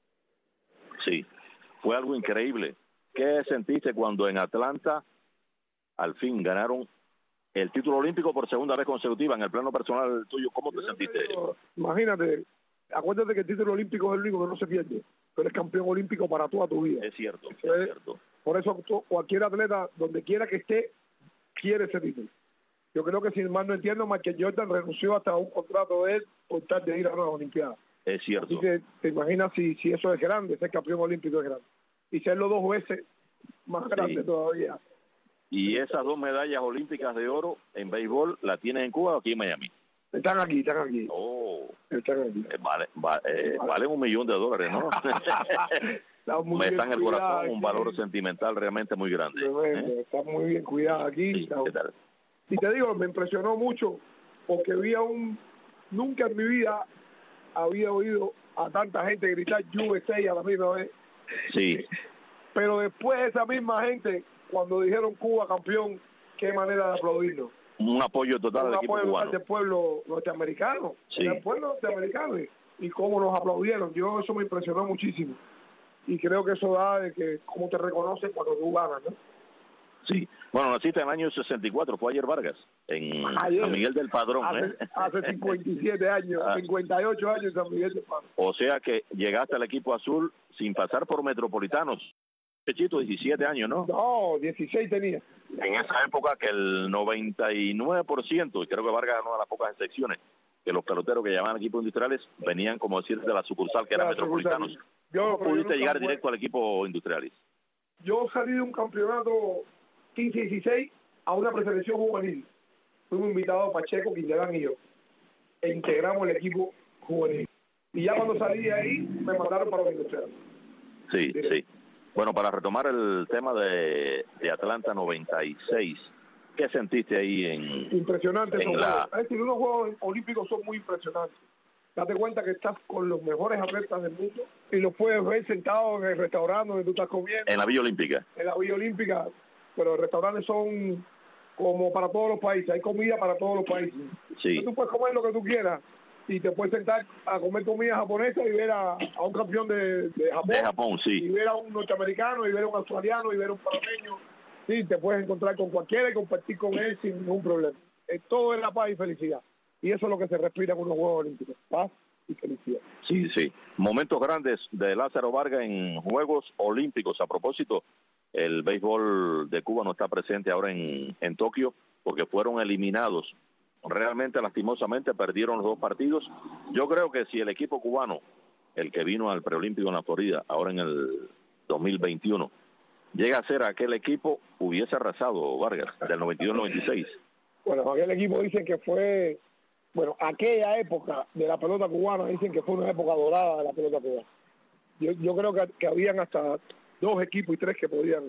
Sí, fue algo increíble. ¿Qué sentiste cuando en Atlanta al fin ganaron el título olímpico por segunda vez consecutiva? En el plano personal tuyo, ¿cómo te sentiste? Imagínate, acuérdate que el título olímpico es el único que no se pierde. Tú eres campeón olímpico para toda tu vida. Es cierto, es cierto. Por eso cualquier atleta, donde quiera que esté, quiere ese título. Yo creo que, si mal no entiendo, Michael Jordan renunció hasta un contrato de él por tal de ir a las Olimpiadas. Es cierto. Así que te imaginas si eso es grande, ser campeón olímpico es grande. Y serlo 2 veces, más grande todavía. Y esas 2 medallas olímpicas de oro en béisbol, ¿la tienes en Cuba o aquí en Miami? Están aquí. Oh. Están aquí. Valen $1 millón, ¿no? Me está en el corazón un valor sentimental realmente muy grande. Está muy bien cuidado aquí. Sí, ¿qué tal? Y te digo, me impresionó mucho porque nunca en mi vida había oído a tanta gente gritar USA a la misma vez. Sí. Pero después esa misma gente, cuando dijeron Cuba campeón, qué manera de aplaudirlo. Un apoyo total al equipo cubano. Del pueblo norteamericano. Sí. Del pueblo norteamericano. Y cómo nos aplaudieron. Eso me impresionó muchísimo. Y creo que eso da de que cómo te reconocen cuando tú ganas, ¿no? Sí. Bueno, naciste en el año 64, fue ayer Vargas, en San Miguel del Padrón. Hace 57 años, 58 años en San Miguel del Padrón. O sea que llegaste al equipo azul sin pasar por Metropolitanos. Pechito, 17 años, ¿no? No, 16 tenía. En esa época que el 99%, y creo que Vargas era una de las pocas excepciones, que los peloteros que llamaban equipos industriales venían, como decir, de la sucursal que era Metropolitanos. ¿Cómo pudiste llegar directo al equipo industriales? Yo salí de un campeonato 15-16 a una preselección juvenil. Fuimos invitados Pacheco, Quinterán y yo. E integramos el equipo juvenil. Y ya cuando salí de ahí, me mandaron para los industriales. Sí, sí. Bueno, para retomar el tema de Atlanta 96, ¿qué sentiste ahí Impresionante. Es decir, unos Juegos Olímpicos son muy impresionantes. Date cuenta que estás con los mejores atletas del mundo y los puedes ver sentados en el restaurante donde tú estás comiendo. En la Villa Olímpica. En la Villa Olímpica, pero los restaurantes son como para todos los países. Hay comida para todos los países. Sí. Entonces tú puedes comer lo que tú quieras y te puedes sentar a comer comida japonesa y ver a un campeón de Japón. De Japón, sí. Y ver a un norteamericano, y ver a un australiano, y ver a un panameño. Sí, te puedes encontrar con cualquiera y compartir con él sin ningún problema. Todo es la paz y felicidad. Y eso es lo que se respira en unos Juegos Olímpicos. Paz y felicidad. Sí, sí. Momentos grandes de Lázaro Vargas en Juegos Olímpicos. A propósito, el béisbol de Cuba no está presente ahora en Tokio porque fueron eliminados. Realmente, lastimosamente, perdieron los 2 partidos. Yo creo que si el equipo cubano, el que vino al preolímpico en la Florida, ahora en el 2021, llega a ser aquel equipo, hubiese arrasado Vargas, del 92-96. Bueno, aquel equipo dicen que fue, bueno, aquella época de la pelota cubana, dicen que fue una época dorada de la pelota cubana. Yo creo que habían hasta 2 equipos y 3 que podían.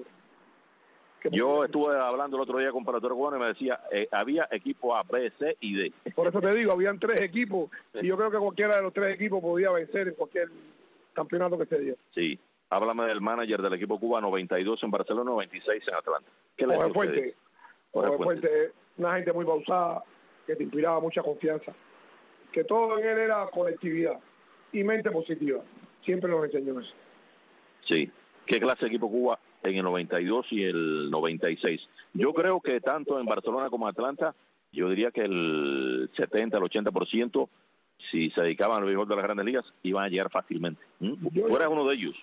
Yo estuve hablando el otro día con pelotero cubano y me decía, había equipo A, B, C y D. Por eso te digo, habían 3 equipos y yo creo que cualquiera de los 3 equipos podía vencer en cualquier campeonato que se dio. Sí, háblame del manager del equipo cubano, 92 en Barcelona, 96 en Atlanta. ¿Qué le Jorge Fuente, una gente muy pausada, que te inspiraba mucha confianza, que todo en él era colectividad y mente positiva, siempre nos enseñó eso. Sí, ¿qué clase de equipo Cuba en el 92 y el 96? Yo creo que tanto en Barcelona como en Atlanta, yo diría que el 70, el 80%, si se dedicaban al béisbol de las Grandes Ligas, iban a llegar fácilmente. Tú eras uno de ellos.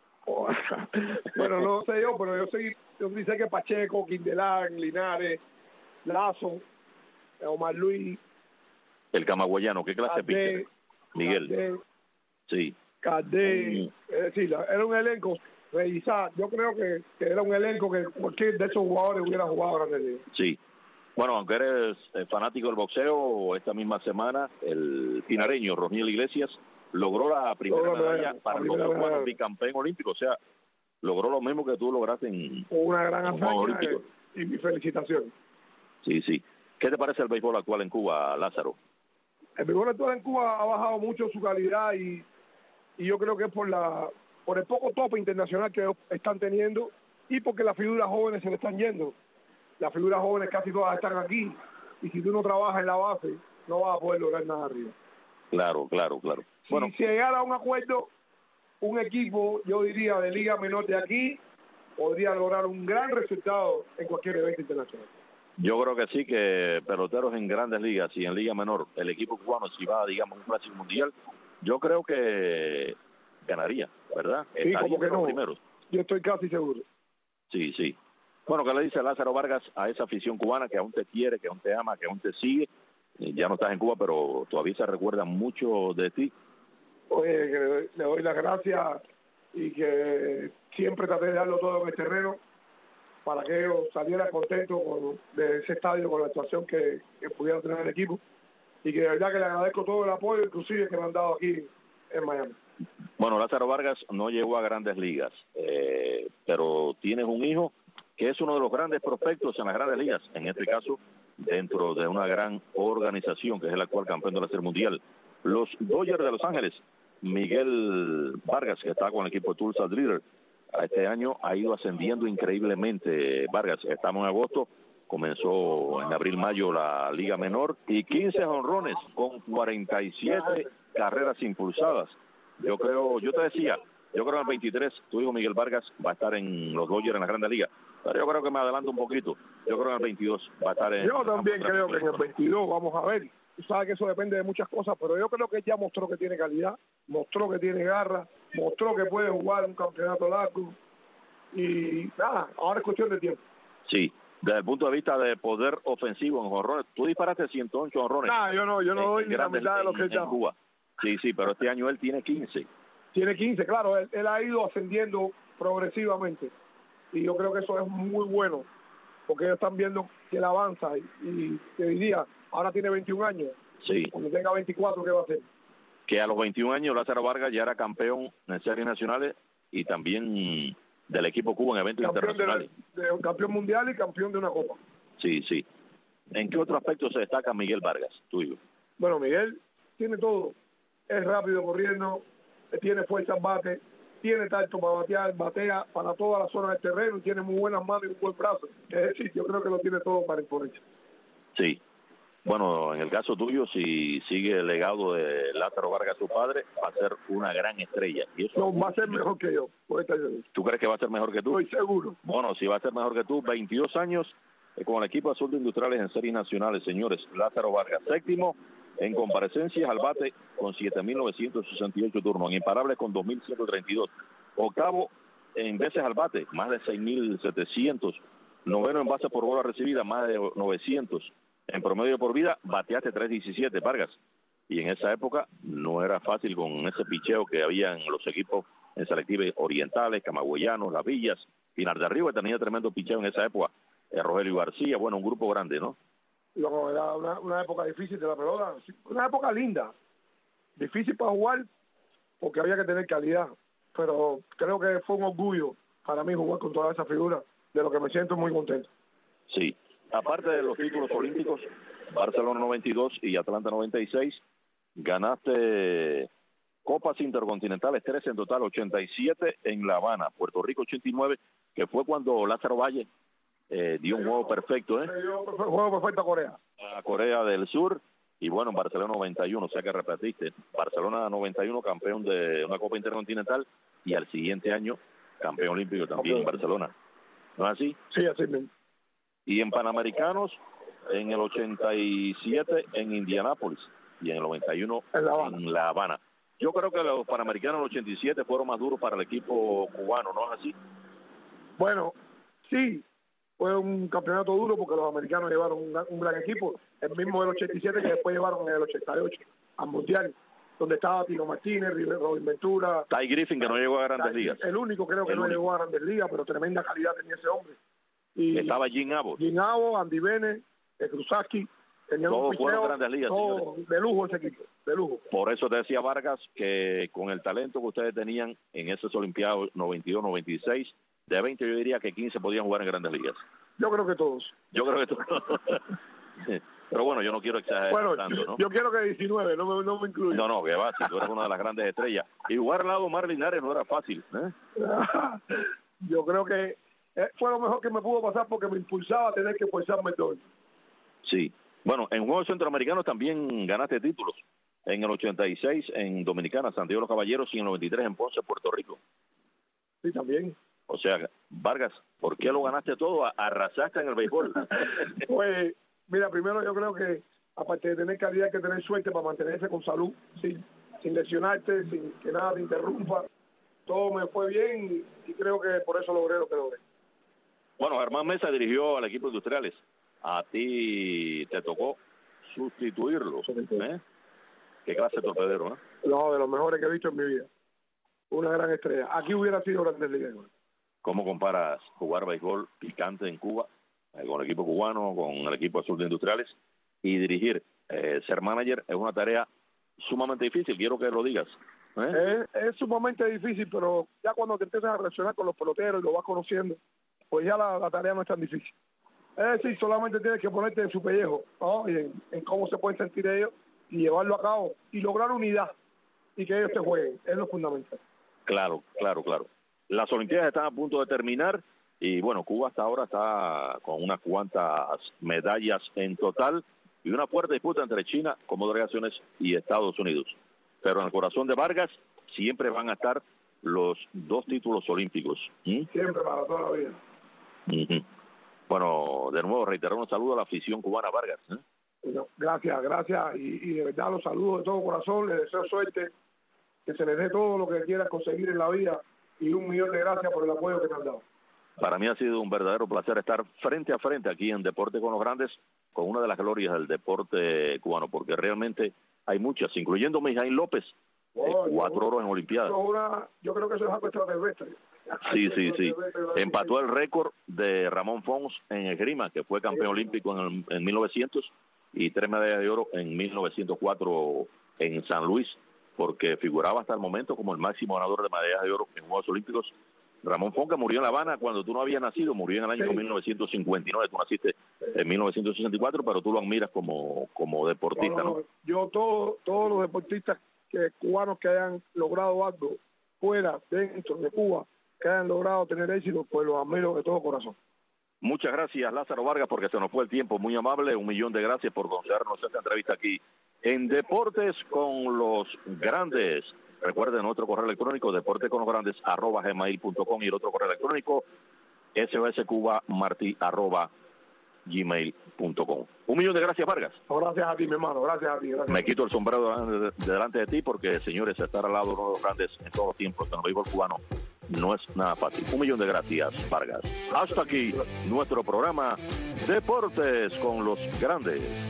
Bueno, no sé yo, pero yo sé que Pacheco, Quindelán, Linares, Lazo, Omar Luis, el camagüeyano, ¿qué clase de pitcher? Miguel. Cardé, sí. Cardé, es decir, era un elenco. Revisar, yo creo que era un elenco que cualquier de esos jugadores hubiera jugado Grandes Ligas. Sí. Bueno, aunque eres fanático del boxeo, esta misma semana el pinareño Rosniel Iglesias logró la primera medalla para los cubanos, bicampeón olímpico. O sea, logró lo mismo que tú lograste en una gran hazaña olímpico. Y mi felicitación. Sí, sí. ¿Qué te parece el béisbol actual en Cuba, Lázaro? El béisbol actual en Cuba ha bajado mucho su calidad y yo creo que es por el poco tope internacional que están teniendo y porque las figuras jóvenes se le están yendo. Las figuras jóvenes casi todas están aquí y si tú no trabajas en la base no vas a poder lograr nada arriba. Claro. Bueno, si llegara a un acuerdo, un equipo, yo diría, de liga menor de aquí, podría lograr un gran resultado en cualquier evento internacional. Yo creo que sí, que peloteros en grandes ligas y en liga menor, el equipo cubano, si va, digamos, a un clásico mundial, yo creo que ganaría, ¿verdad? Sí, como que no. Primeros. Yo estoy casi seguro. Sí. Bueno, ¿qué le dice Lázaro Vargas a esa afición cubana que aún te quiere, que aún te ama, que aún te sigue? Ya no estás en Cuba, pero todavía se recuerda mucho de ti. Oye, que le doy las gracias y que siempre traté de darlo todo en el terreno para que ellos salieran contentos de ese estadio con la actuación que pudiera tener el equipo y que de verdad que le agradezco todo el apoyo, inclusive que me han dado aquí en Miami. Bueno, Lázaro Vargas no llegó a Grandes Ligas, pero tienes un hijo que es uno de los grandes prospectos en las Grandes Ligas, en este caso dentro de una gran organización que es el actual campeón de la Serie Mundial, los Dodgers de Los Ángeles. Miguel Vargas, que está con el equipo de Tulsa Leader, este año ha ido ascendiendo increíblemente. Vargas, estamos en agosto, comenzó en abril-mayo la Liga Menor y 15 jonrones con 47 carreras impulsadas. Yo te decía, yo creo que el 23, tu hijo Miguel Vargas va a estar en los Dodgers en la Grande Liga, pero yo creo que me adelanto un poquito. Yo creo que en el 22 va a estar en... Yo también creo que en el 22, vamos a ver. Tú sabes que eso depende de muchas cosas, pero yo creo que ya mostró que tiene calidad, mostró que tiene garra, mostró que puede jugar un campeonato largo y nada, ahora es cuestión de tiempo. Sí, desde el punto de vista de poder ofensivo en jonrones, tú disparaste 108 jonrones. Yo no doy ni la mitad de lo que él da. Cuba. Sí, pero este año él tiene 15. Tiene 15, claro, él ha ido ascendiendo progresivamente y yo creo que eso es muy bueno porque ellos están viendo que él avanza y te diría, ahora tiene 21 años. Sí. Cuando tenga 24, ¿qué va a hacer? Que a los 21 años Lázaro Vargas ya era campeón en series nacionales y también del equipo Cuba en eventos internacionales. Campeón mundial y campeón de una copa. Sí. ¿En qué otro aspecto se destaca Miguel Vargas, tu hijo? Bueno, Miguel tiene todo. Es rápido corriendo, tiene fuerza en bate, tiene tacto para batear, batea para toda la zona del terreno y tiene muy buenas manos y un buen brazo. Es decir, yo creo que lo tiene todo para imponerse. Sí. Bueno, en el caso tuyo, si sigue el legado de Lázaro Vargas, su padre, va a ser una gran estrella. Y eso va a ser mejor que yo. ¿Tú crees que va a ser mejor que tú? Estoy seguro. Bueno, si va a ser mejor que tú, 22 años con el equipo Azul de Industriales en series nacionales, señores. Lázaro Vargas, séptimo en comparecencias al bate con 7.968 turnos, en imparables con 2.132. Octavo en veces al bate, más de 6.700. Noveno en bases por bola recibida, más de 900. En promedio por vida, bateaste 3.17, Vargas. Y en esa época no era fácil con ese picheo que había en los equipos en selectivas orientales, camagüeyanos, Las Villas, Pinar de Río, que tenía tremendo picheo en esa época, Rogelio García, bueno, un grupo grande, ¿no? No, era una época difícil de la pelota, una época linda, difícil para jugar porque había que tener calidad, pero creo que fue un orgullo para mí jugar con toda esa figura, de lo que me siento muy contento. Sí, aparte de los títulos olímpicos, Barcelona 92 y Atlanta 96, ganaste Copas Intercontinentales, 13 en total, 87 en La Habana, Puerto Rico 89, que fue cuando Lázaro Valle dio un juego perfecto, Dio un juego perfecto a Corea. A Corea del Sur, y bueno, en Barcelona 91, o sea que repetiste, Barcelona 91, campeón de una Copa Intercontinental, y al siguiente año, campeón olímpico también en Barcelona. ¿No es así? Sí, así mismo. Y en Panamericanos, en el 87 en Indianápolis, y en el 91 en La Habana. Yo creo que los Panamericanos del 87 fueron más duros para el equipo cubano, ¿no es así? Bueno, sí, fue un campeonato duro porque los americanos llevaron un gran equipo, el mismo del 87 que después llevaron en el 88 al Mundial, donde estaba Tino Martínez, Robin Ventura. Ty Griffin, que no llegó a Grandes Ligas. El único creo que no llegó a Grandes Ligas, pero tremenda calidad tenía ese hombre. Y estaba Jim Abbott. Jim Abbott, Andy Bennett, Krusaki. Todos fueron Grandes Ligas. De lujo ese equipo, de lujo. Por eso te decía Vargas que con el talento que ustedes tenían en esos Olimpiados 92, 96, de 20 yo diría que 15 podían jugar en Grandes Ligas. Yo creo que todos. Yo creo que todos. Pero bueno, yo no quiero exagerar tanto, ¿no? Yo quiero que 19, no me incluya. No, que va, si tú eres una de las grandes estrellas. Y jugar al lado de Omar Linares no era fácil, Yo creo que fue lo mejor que me pudo pasar porque me impulsaba a tener que esforzarme todo. Sí. Bueno, en Juegos Centroamericanos también ganaste títulos. En el 86 en Dominicana, Santiago de los Caballeros, y en el 93 en Ponce, Puerto Rico. Sí, también. O sea, Vargas, ¿por qué lo ganaste todo? Arrasaste en el béisbol. Pues, mira, primero yo creo que, aparte de tener calidad, hay que tener suerte para mantenerse con salud, sin lesionarte, sin que nada te interrumpa. Todo me fue bien y creo que por eso logré lo que logré. Bueno, Germán Mesa dirigió al equipo Industriales. A ti te tocó sustituirlo. Qué clase de torpedero, ¿no? No, de los mejores que he visto en mi vida. Una gran estrella. Aquí hubiera sido Grandes Ligas. ¿Cómo comparas jugar béisbol picante en Cuba, con el equipo cubano, con el equipo azul de Industriales, y dirigir? Ser manager es una tarea sumamente difícil, quiero que lo digas. Es sumamente difícil, pero ya cuando te empiezas a relacionar con los peloteros y lo vas conociendo, pues ya la tarea no es tan difícil. Es decir, solamente tienes que ponerte en su pellejo, ¿no? Y en cómo se pueden sentir ellos y llevarlo a cabo y lograr unidad y que ellos te jueguen, es lo fundamental. Claro. Las Olimpiadas están a punto de terminar y bueno, Cuba hasta ahora está con unas cuantas medallas en total y una fuerte disputa entre China como delegaciones y Estados Unidos. Pero en el corazón de Vargas siempre van a estar los dos títulos olímpicos. Siempre, para toda la vida. Bueno, de nuevo reiterar un saludo a la afición cubana, Vargas. Bueno, gracias y de verdad los saludo de todo corazón, les deseo suerte, que se les dé todo lo que quieran conseguir en la vida y 1.000.000 de gracias por el apoyo que me han dado. Para mí ha sido un verdadero placer estar frente a frente aquí en Deporte con los Grandes, con una de las glorias del deporte cubano, porque realmente hay muchas, incluyendo Mijaín López, 4 oros en Olimpiadas. Yo creo que eso es algo extraterrestre. Sí. Empató el récord de Ramón Fons en esgrima, que fue campeón olímpico en 1900, y 3 medallas de oro en 1904 en San Luis, porque figuraba hasta el momento como el máximo ganador de medallas de oro en Juegos Olímpicos. Ramón Fons, que murió en La Habana cuando tú no habías nacido, murió en el año 1959, tú naciste en 1964, pero tú lo admiras como deportista, ¿no? Yo todos los deportistas cubanos que hayan logrado algo fuera, dentro de Cuba, que hayan logrado tener éxito, pues los admiro de todo corazón. Muchas gracias, Lázaro Vargas, porque se nos fue el tiempo, muy amable, 1.000.000 de gracias por concedernos esta entrevista aquí en Deportes con los Grandes. Recuerden nuestro correo electrónico, deporteconlosgrandes@gmail.com, y el otro correo electrónico, soscuba@gmail.com. 1.000.000 de gracias, Vargas. Gracias a ti, mi hermano, gracias a ti. Me quito el sombrero delante de ti porque, señores, estar al lado de uno de los grandes en todos los tiempos en el béisbol cubano no es nada fácil. 1.000.000 de gracias, Vargas. Hasta aquí nuestro programa Deportes con los Grandes.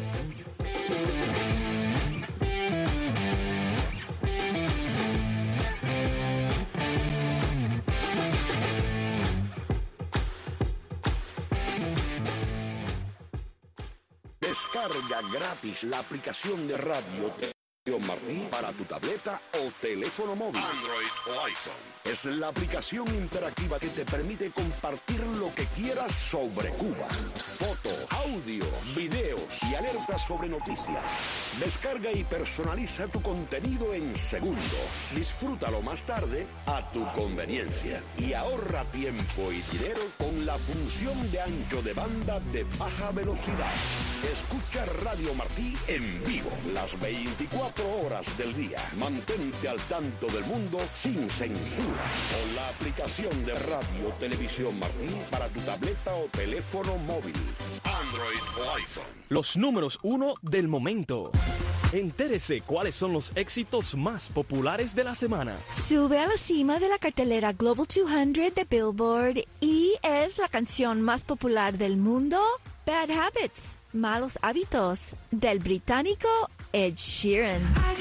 Descarga gratis la aplicación de Radio Martí para tu tableta o teléfono móvil, Android o iPhone. Es la aplicación interactiva que te permite compartir lo que quieras sobre Cuba. Fotos, audios, videos y alertas sobre noticias. Descarga y personaliza tu contenido en segundos. Disfrútalo más tarde a tu conveniencia. Y ahorra tiempo y dinero con la función de ancho de banda de baja velocidad. Escucha Radio Martí en vivo las 24 horas del día. Mantente al tanto del mundo sin censura con la aplicación de Radio Televisión Martí para tu tableta o teléfono móvil, Android o iPhone. Los números 1 del momento. Entérese cuáles son los éxitos más populares de la semana. Sube a la cima de la cartelera Global 200 de Billboard y es la canción más popular del mundo, Bad Habits, Malos Hábitos, del británico Ed Sheeran.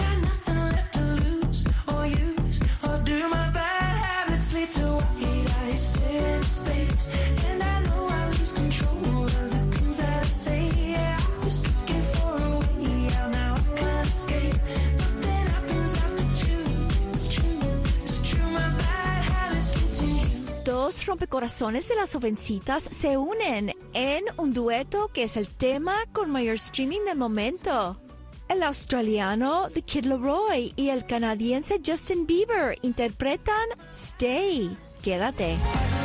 Dos rompecorazones de las jovencitas se unen en un dueto que es el tema con mayor streaming del momento. El australiano The Kid Laroi y el canadiense Justin Bieber interpretan Stay, Quédate.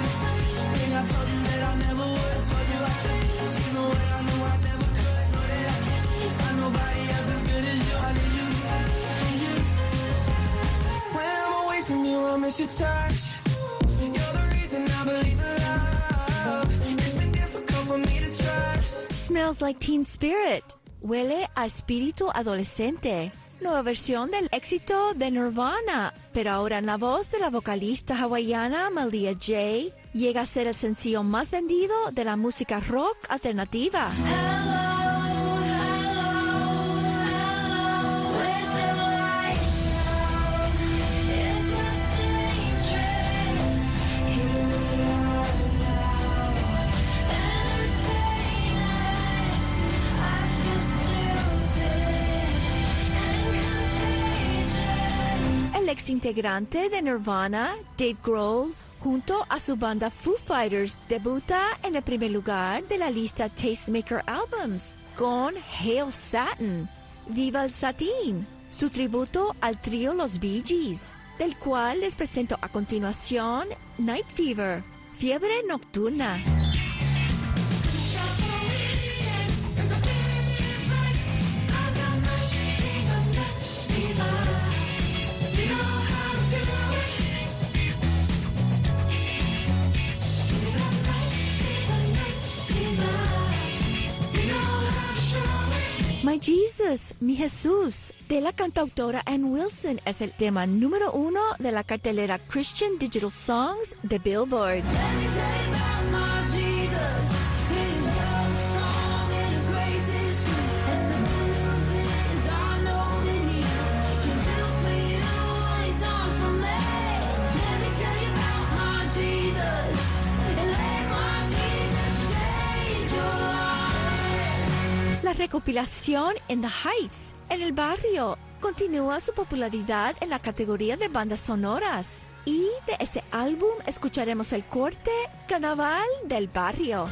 Smells Like Teen Spirit. Huele a espíritu adolescente. Nueva versión del éxito de Nirvana, pero ahora en la voz de la vocalista hawaiana Malia J, llega a ser el sencillo más vendido de la música rock alternativa. El ex integrante de Nirvana, Dave Grohl, junto a su banda Foo Fighters, debuta en el primer lugar de la lista Tastemaker Albums con Hail Satin, Viva el Satín, su tributo al trío Los Bee Gees, del cual les presento a continuación Night Fever, Fiebre Nocturna. My Jesus, mi Jesús, de la cantautora Ann Wilson, es el tema número 1 de la cartelera Christian Digital Songs de Billboard. La recopilación In the Heights, en el barrio, continúa su popularidad en la categoría de bandas sonoras. Y de ese álbum escucharemos el corte Carnaval del Barrio.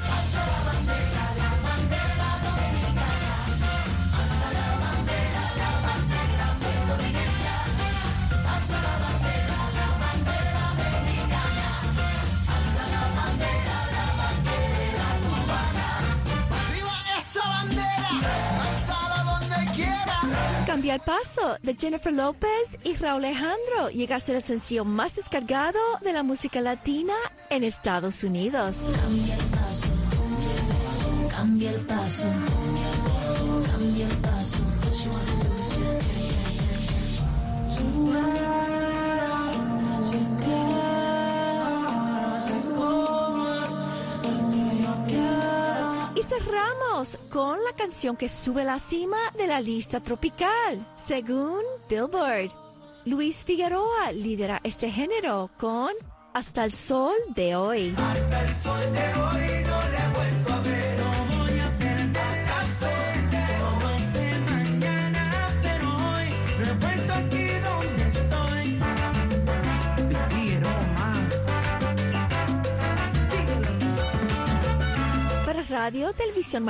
Cambia el paso de Jennifer López y Raúl Alejandro llega a ser el sencillo más descargado de la música latina en Estados Unidos. Cambia el paso, cambia el paso, cambia el paso. Y cerramos con la canción que sube a la cima de la lista tropical, según Billboard. Luis Figueroa lidera este género con Hasta el Sol de Hoy. Hasta el sol de hoy no le he vuelto a ver, no voy a perder hasta el sol de Radio Televisión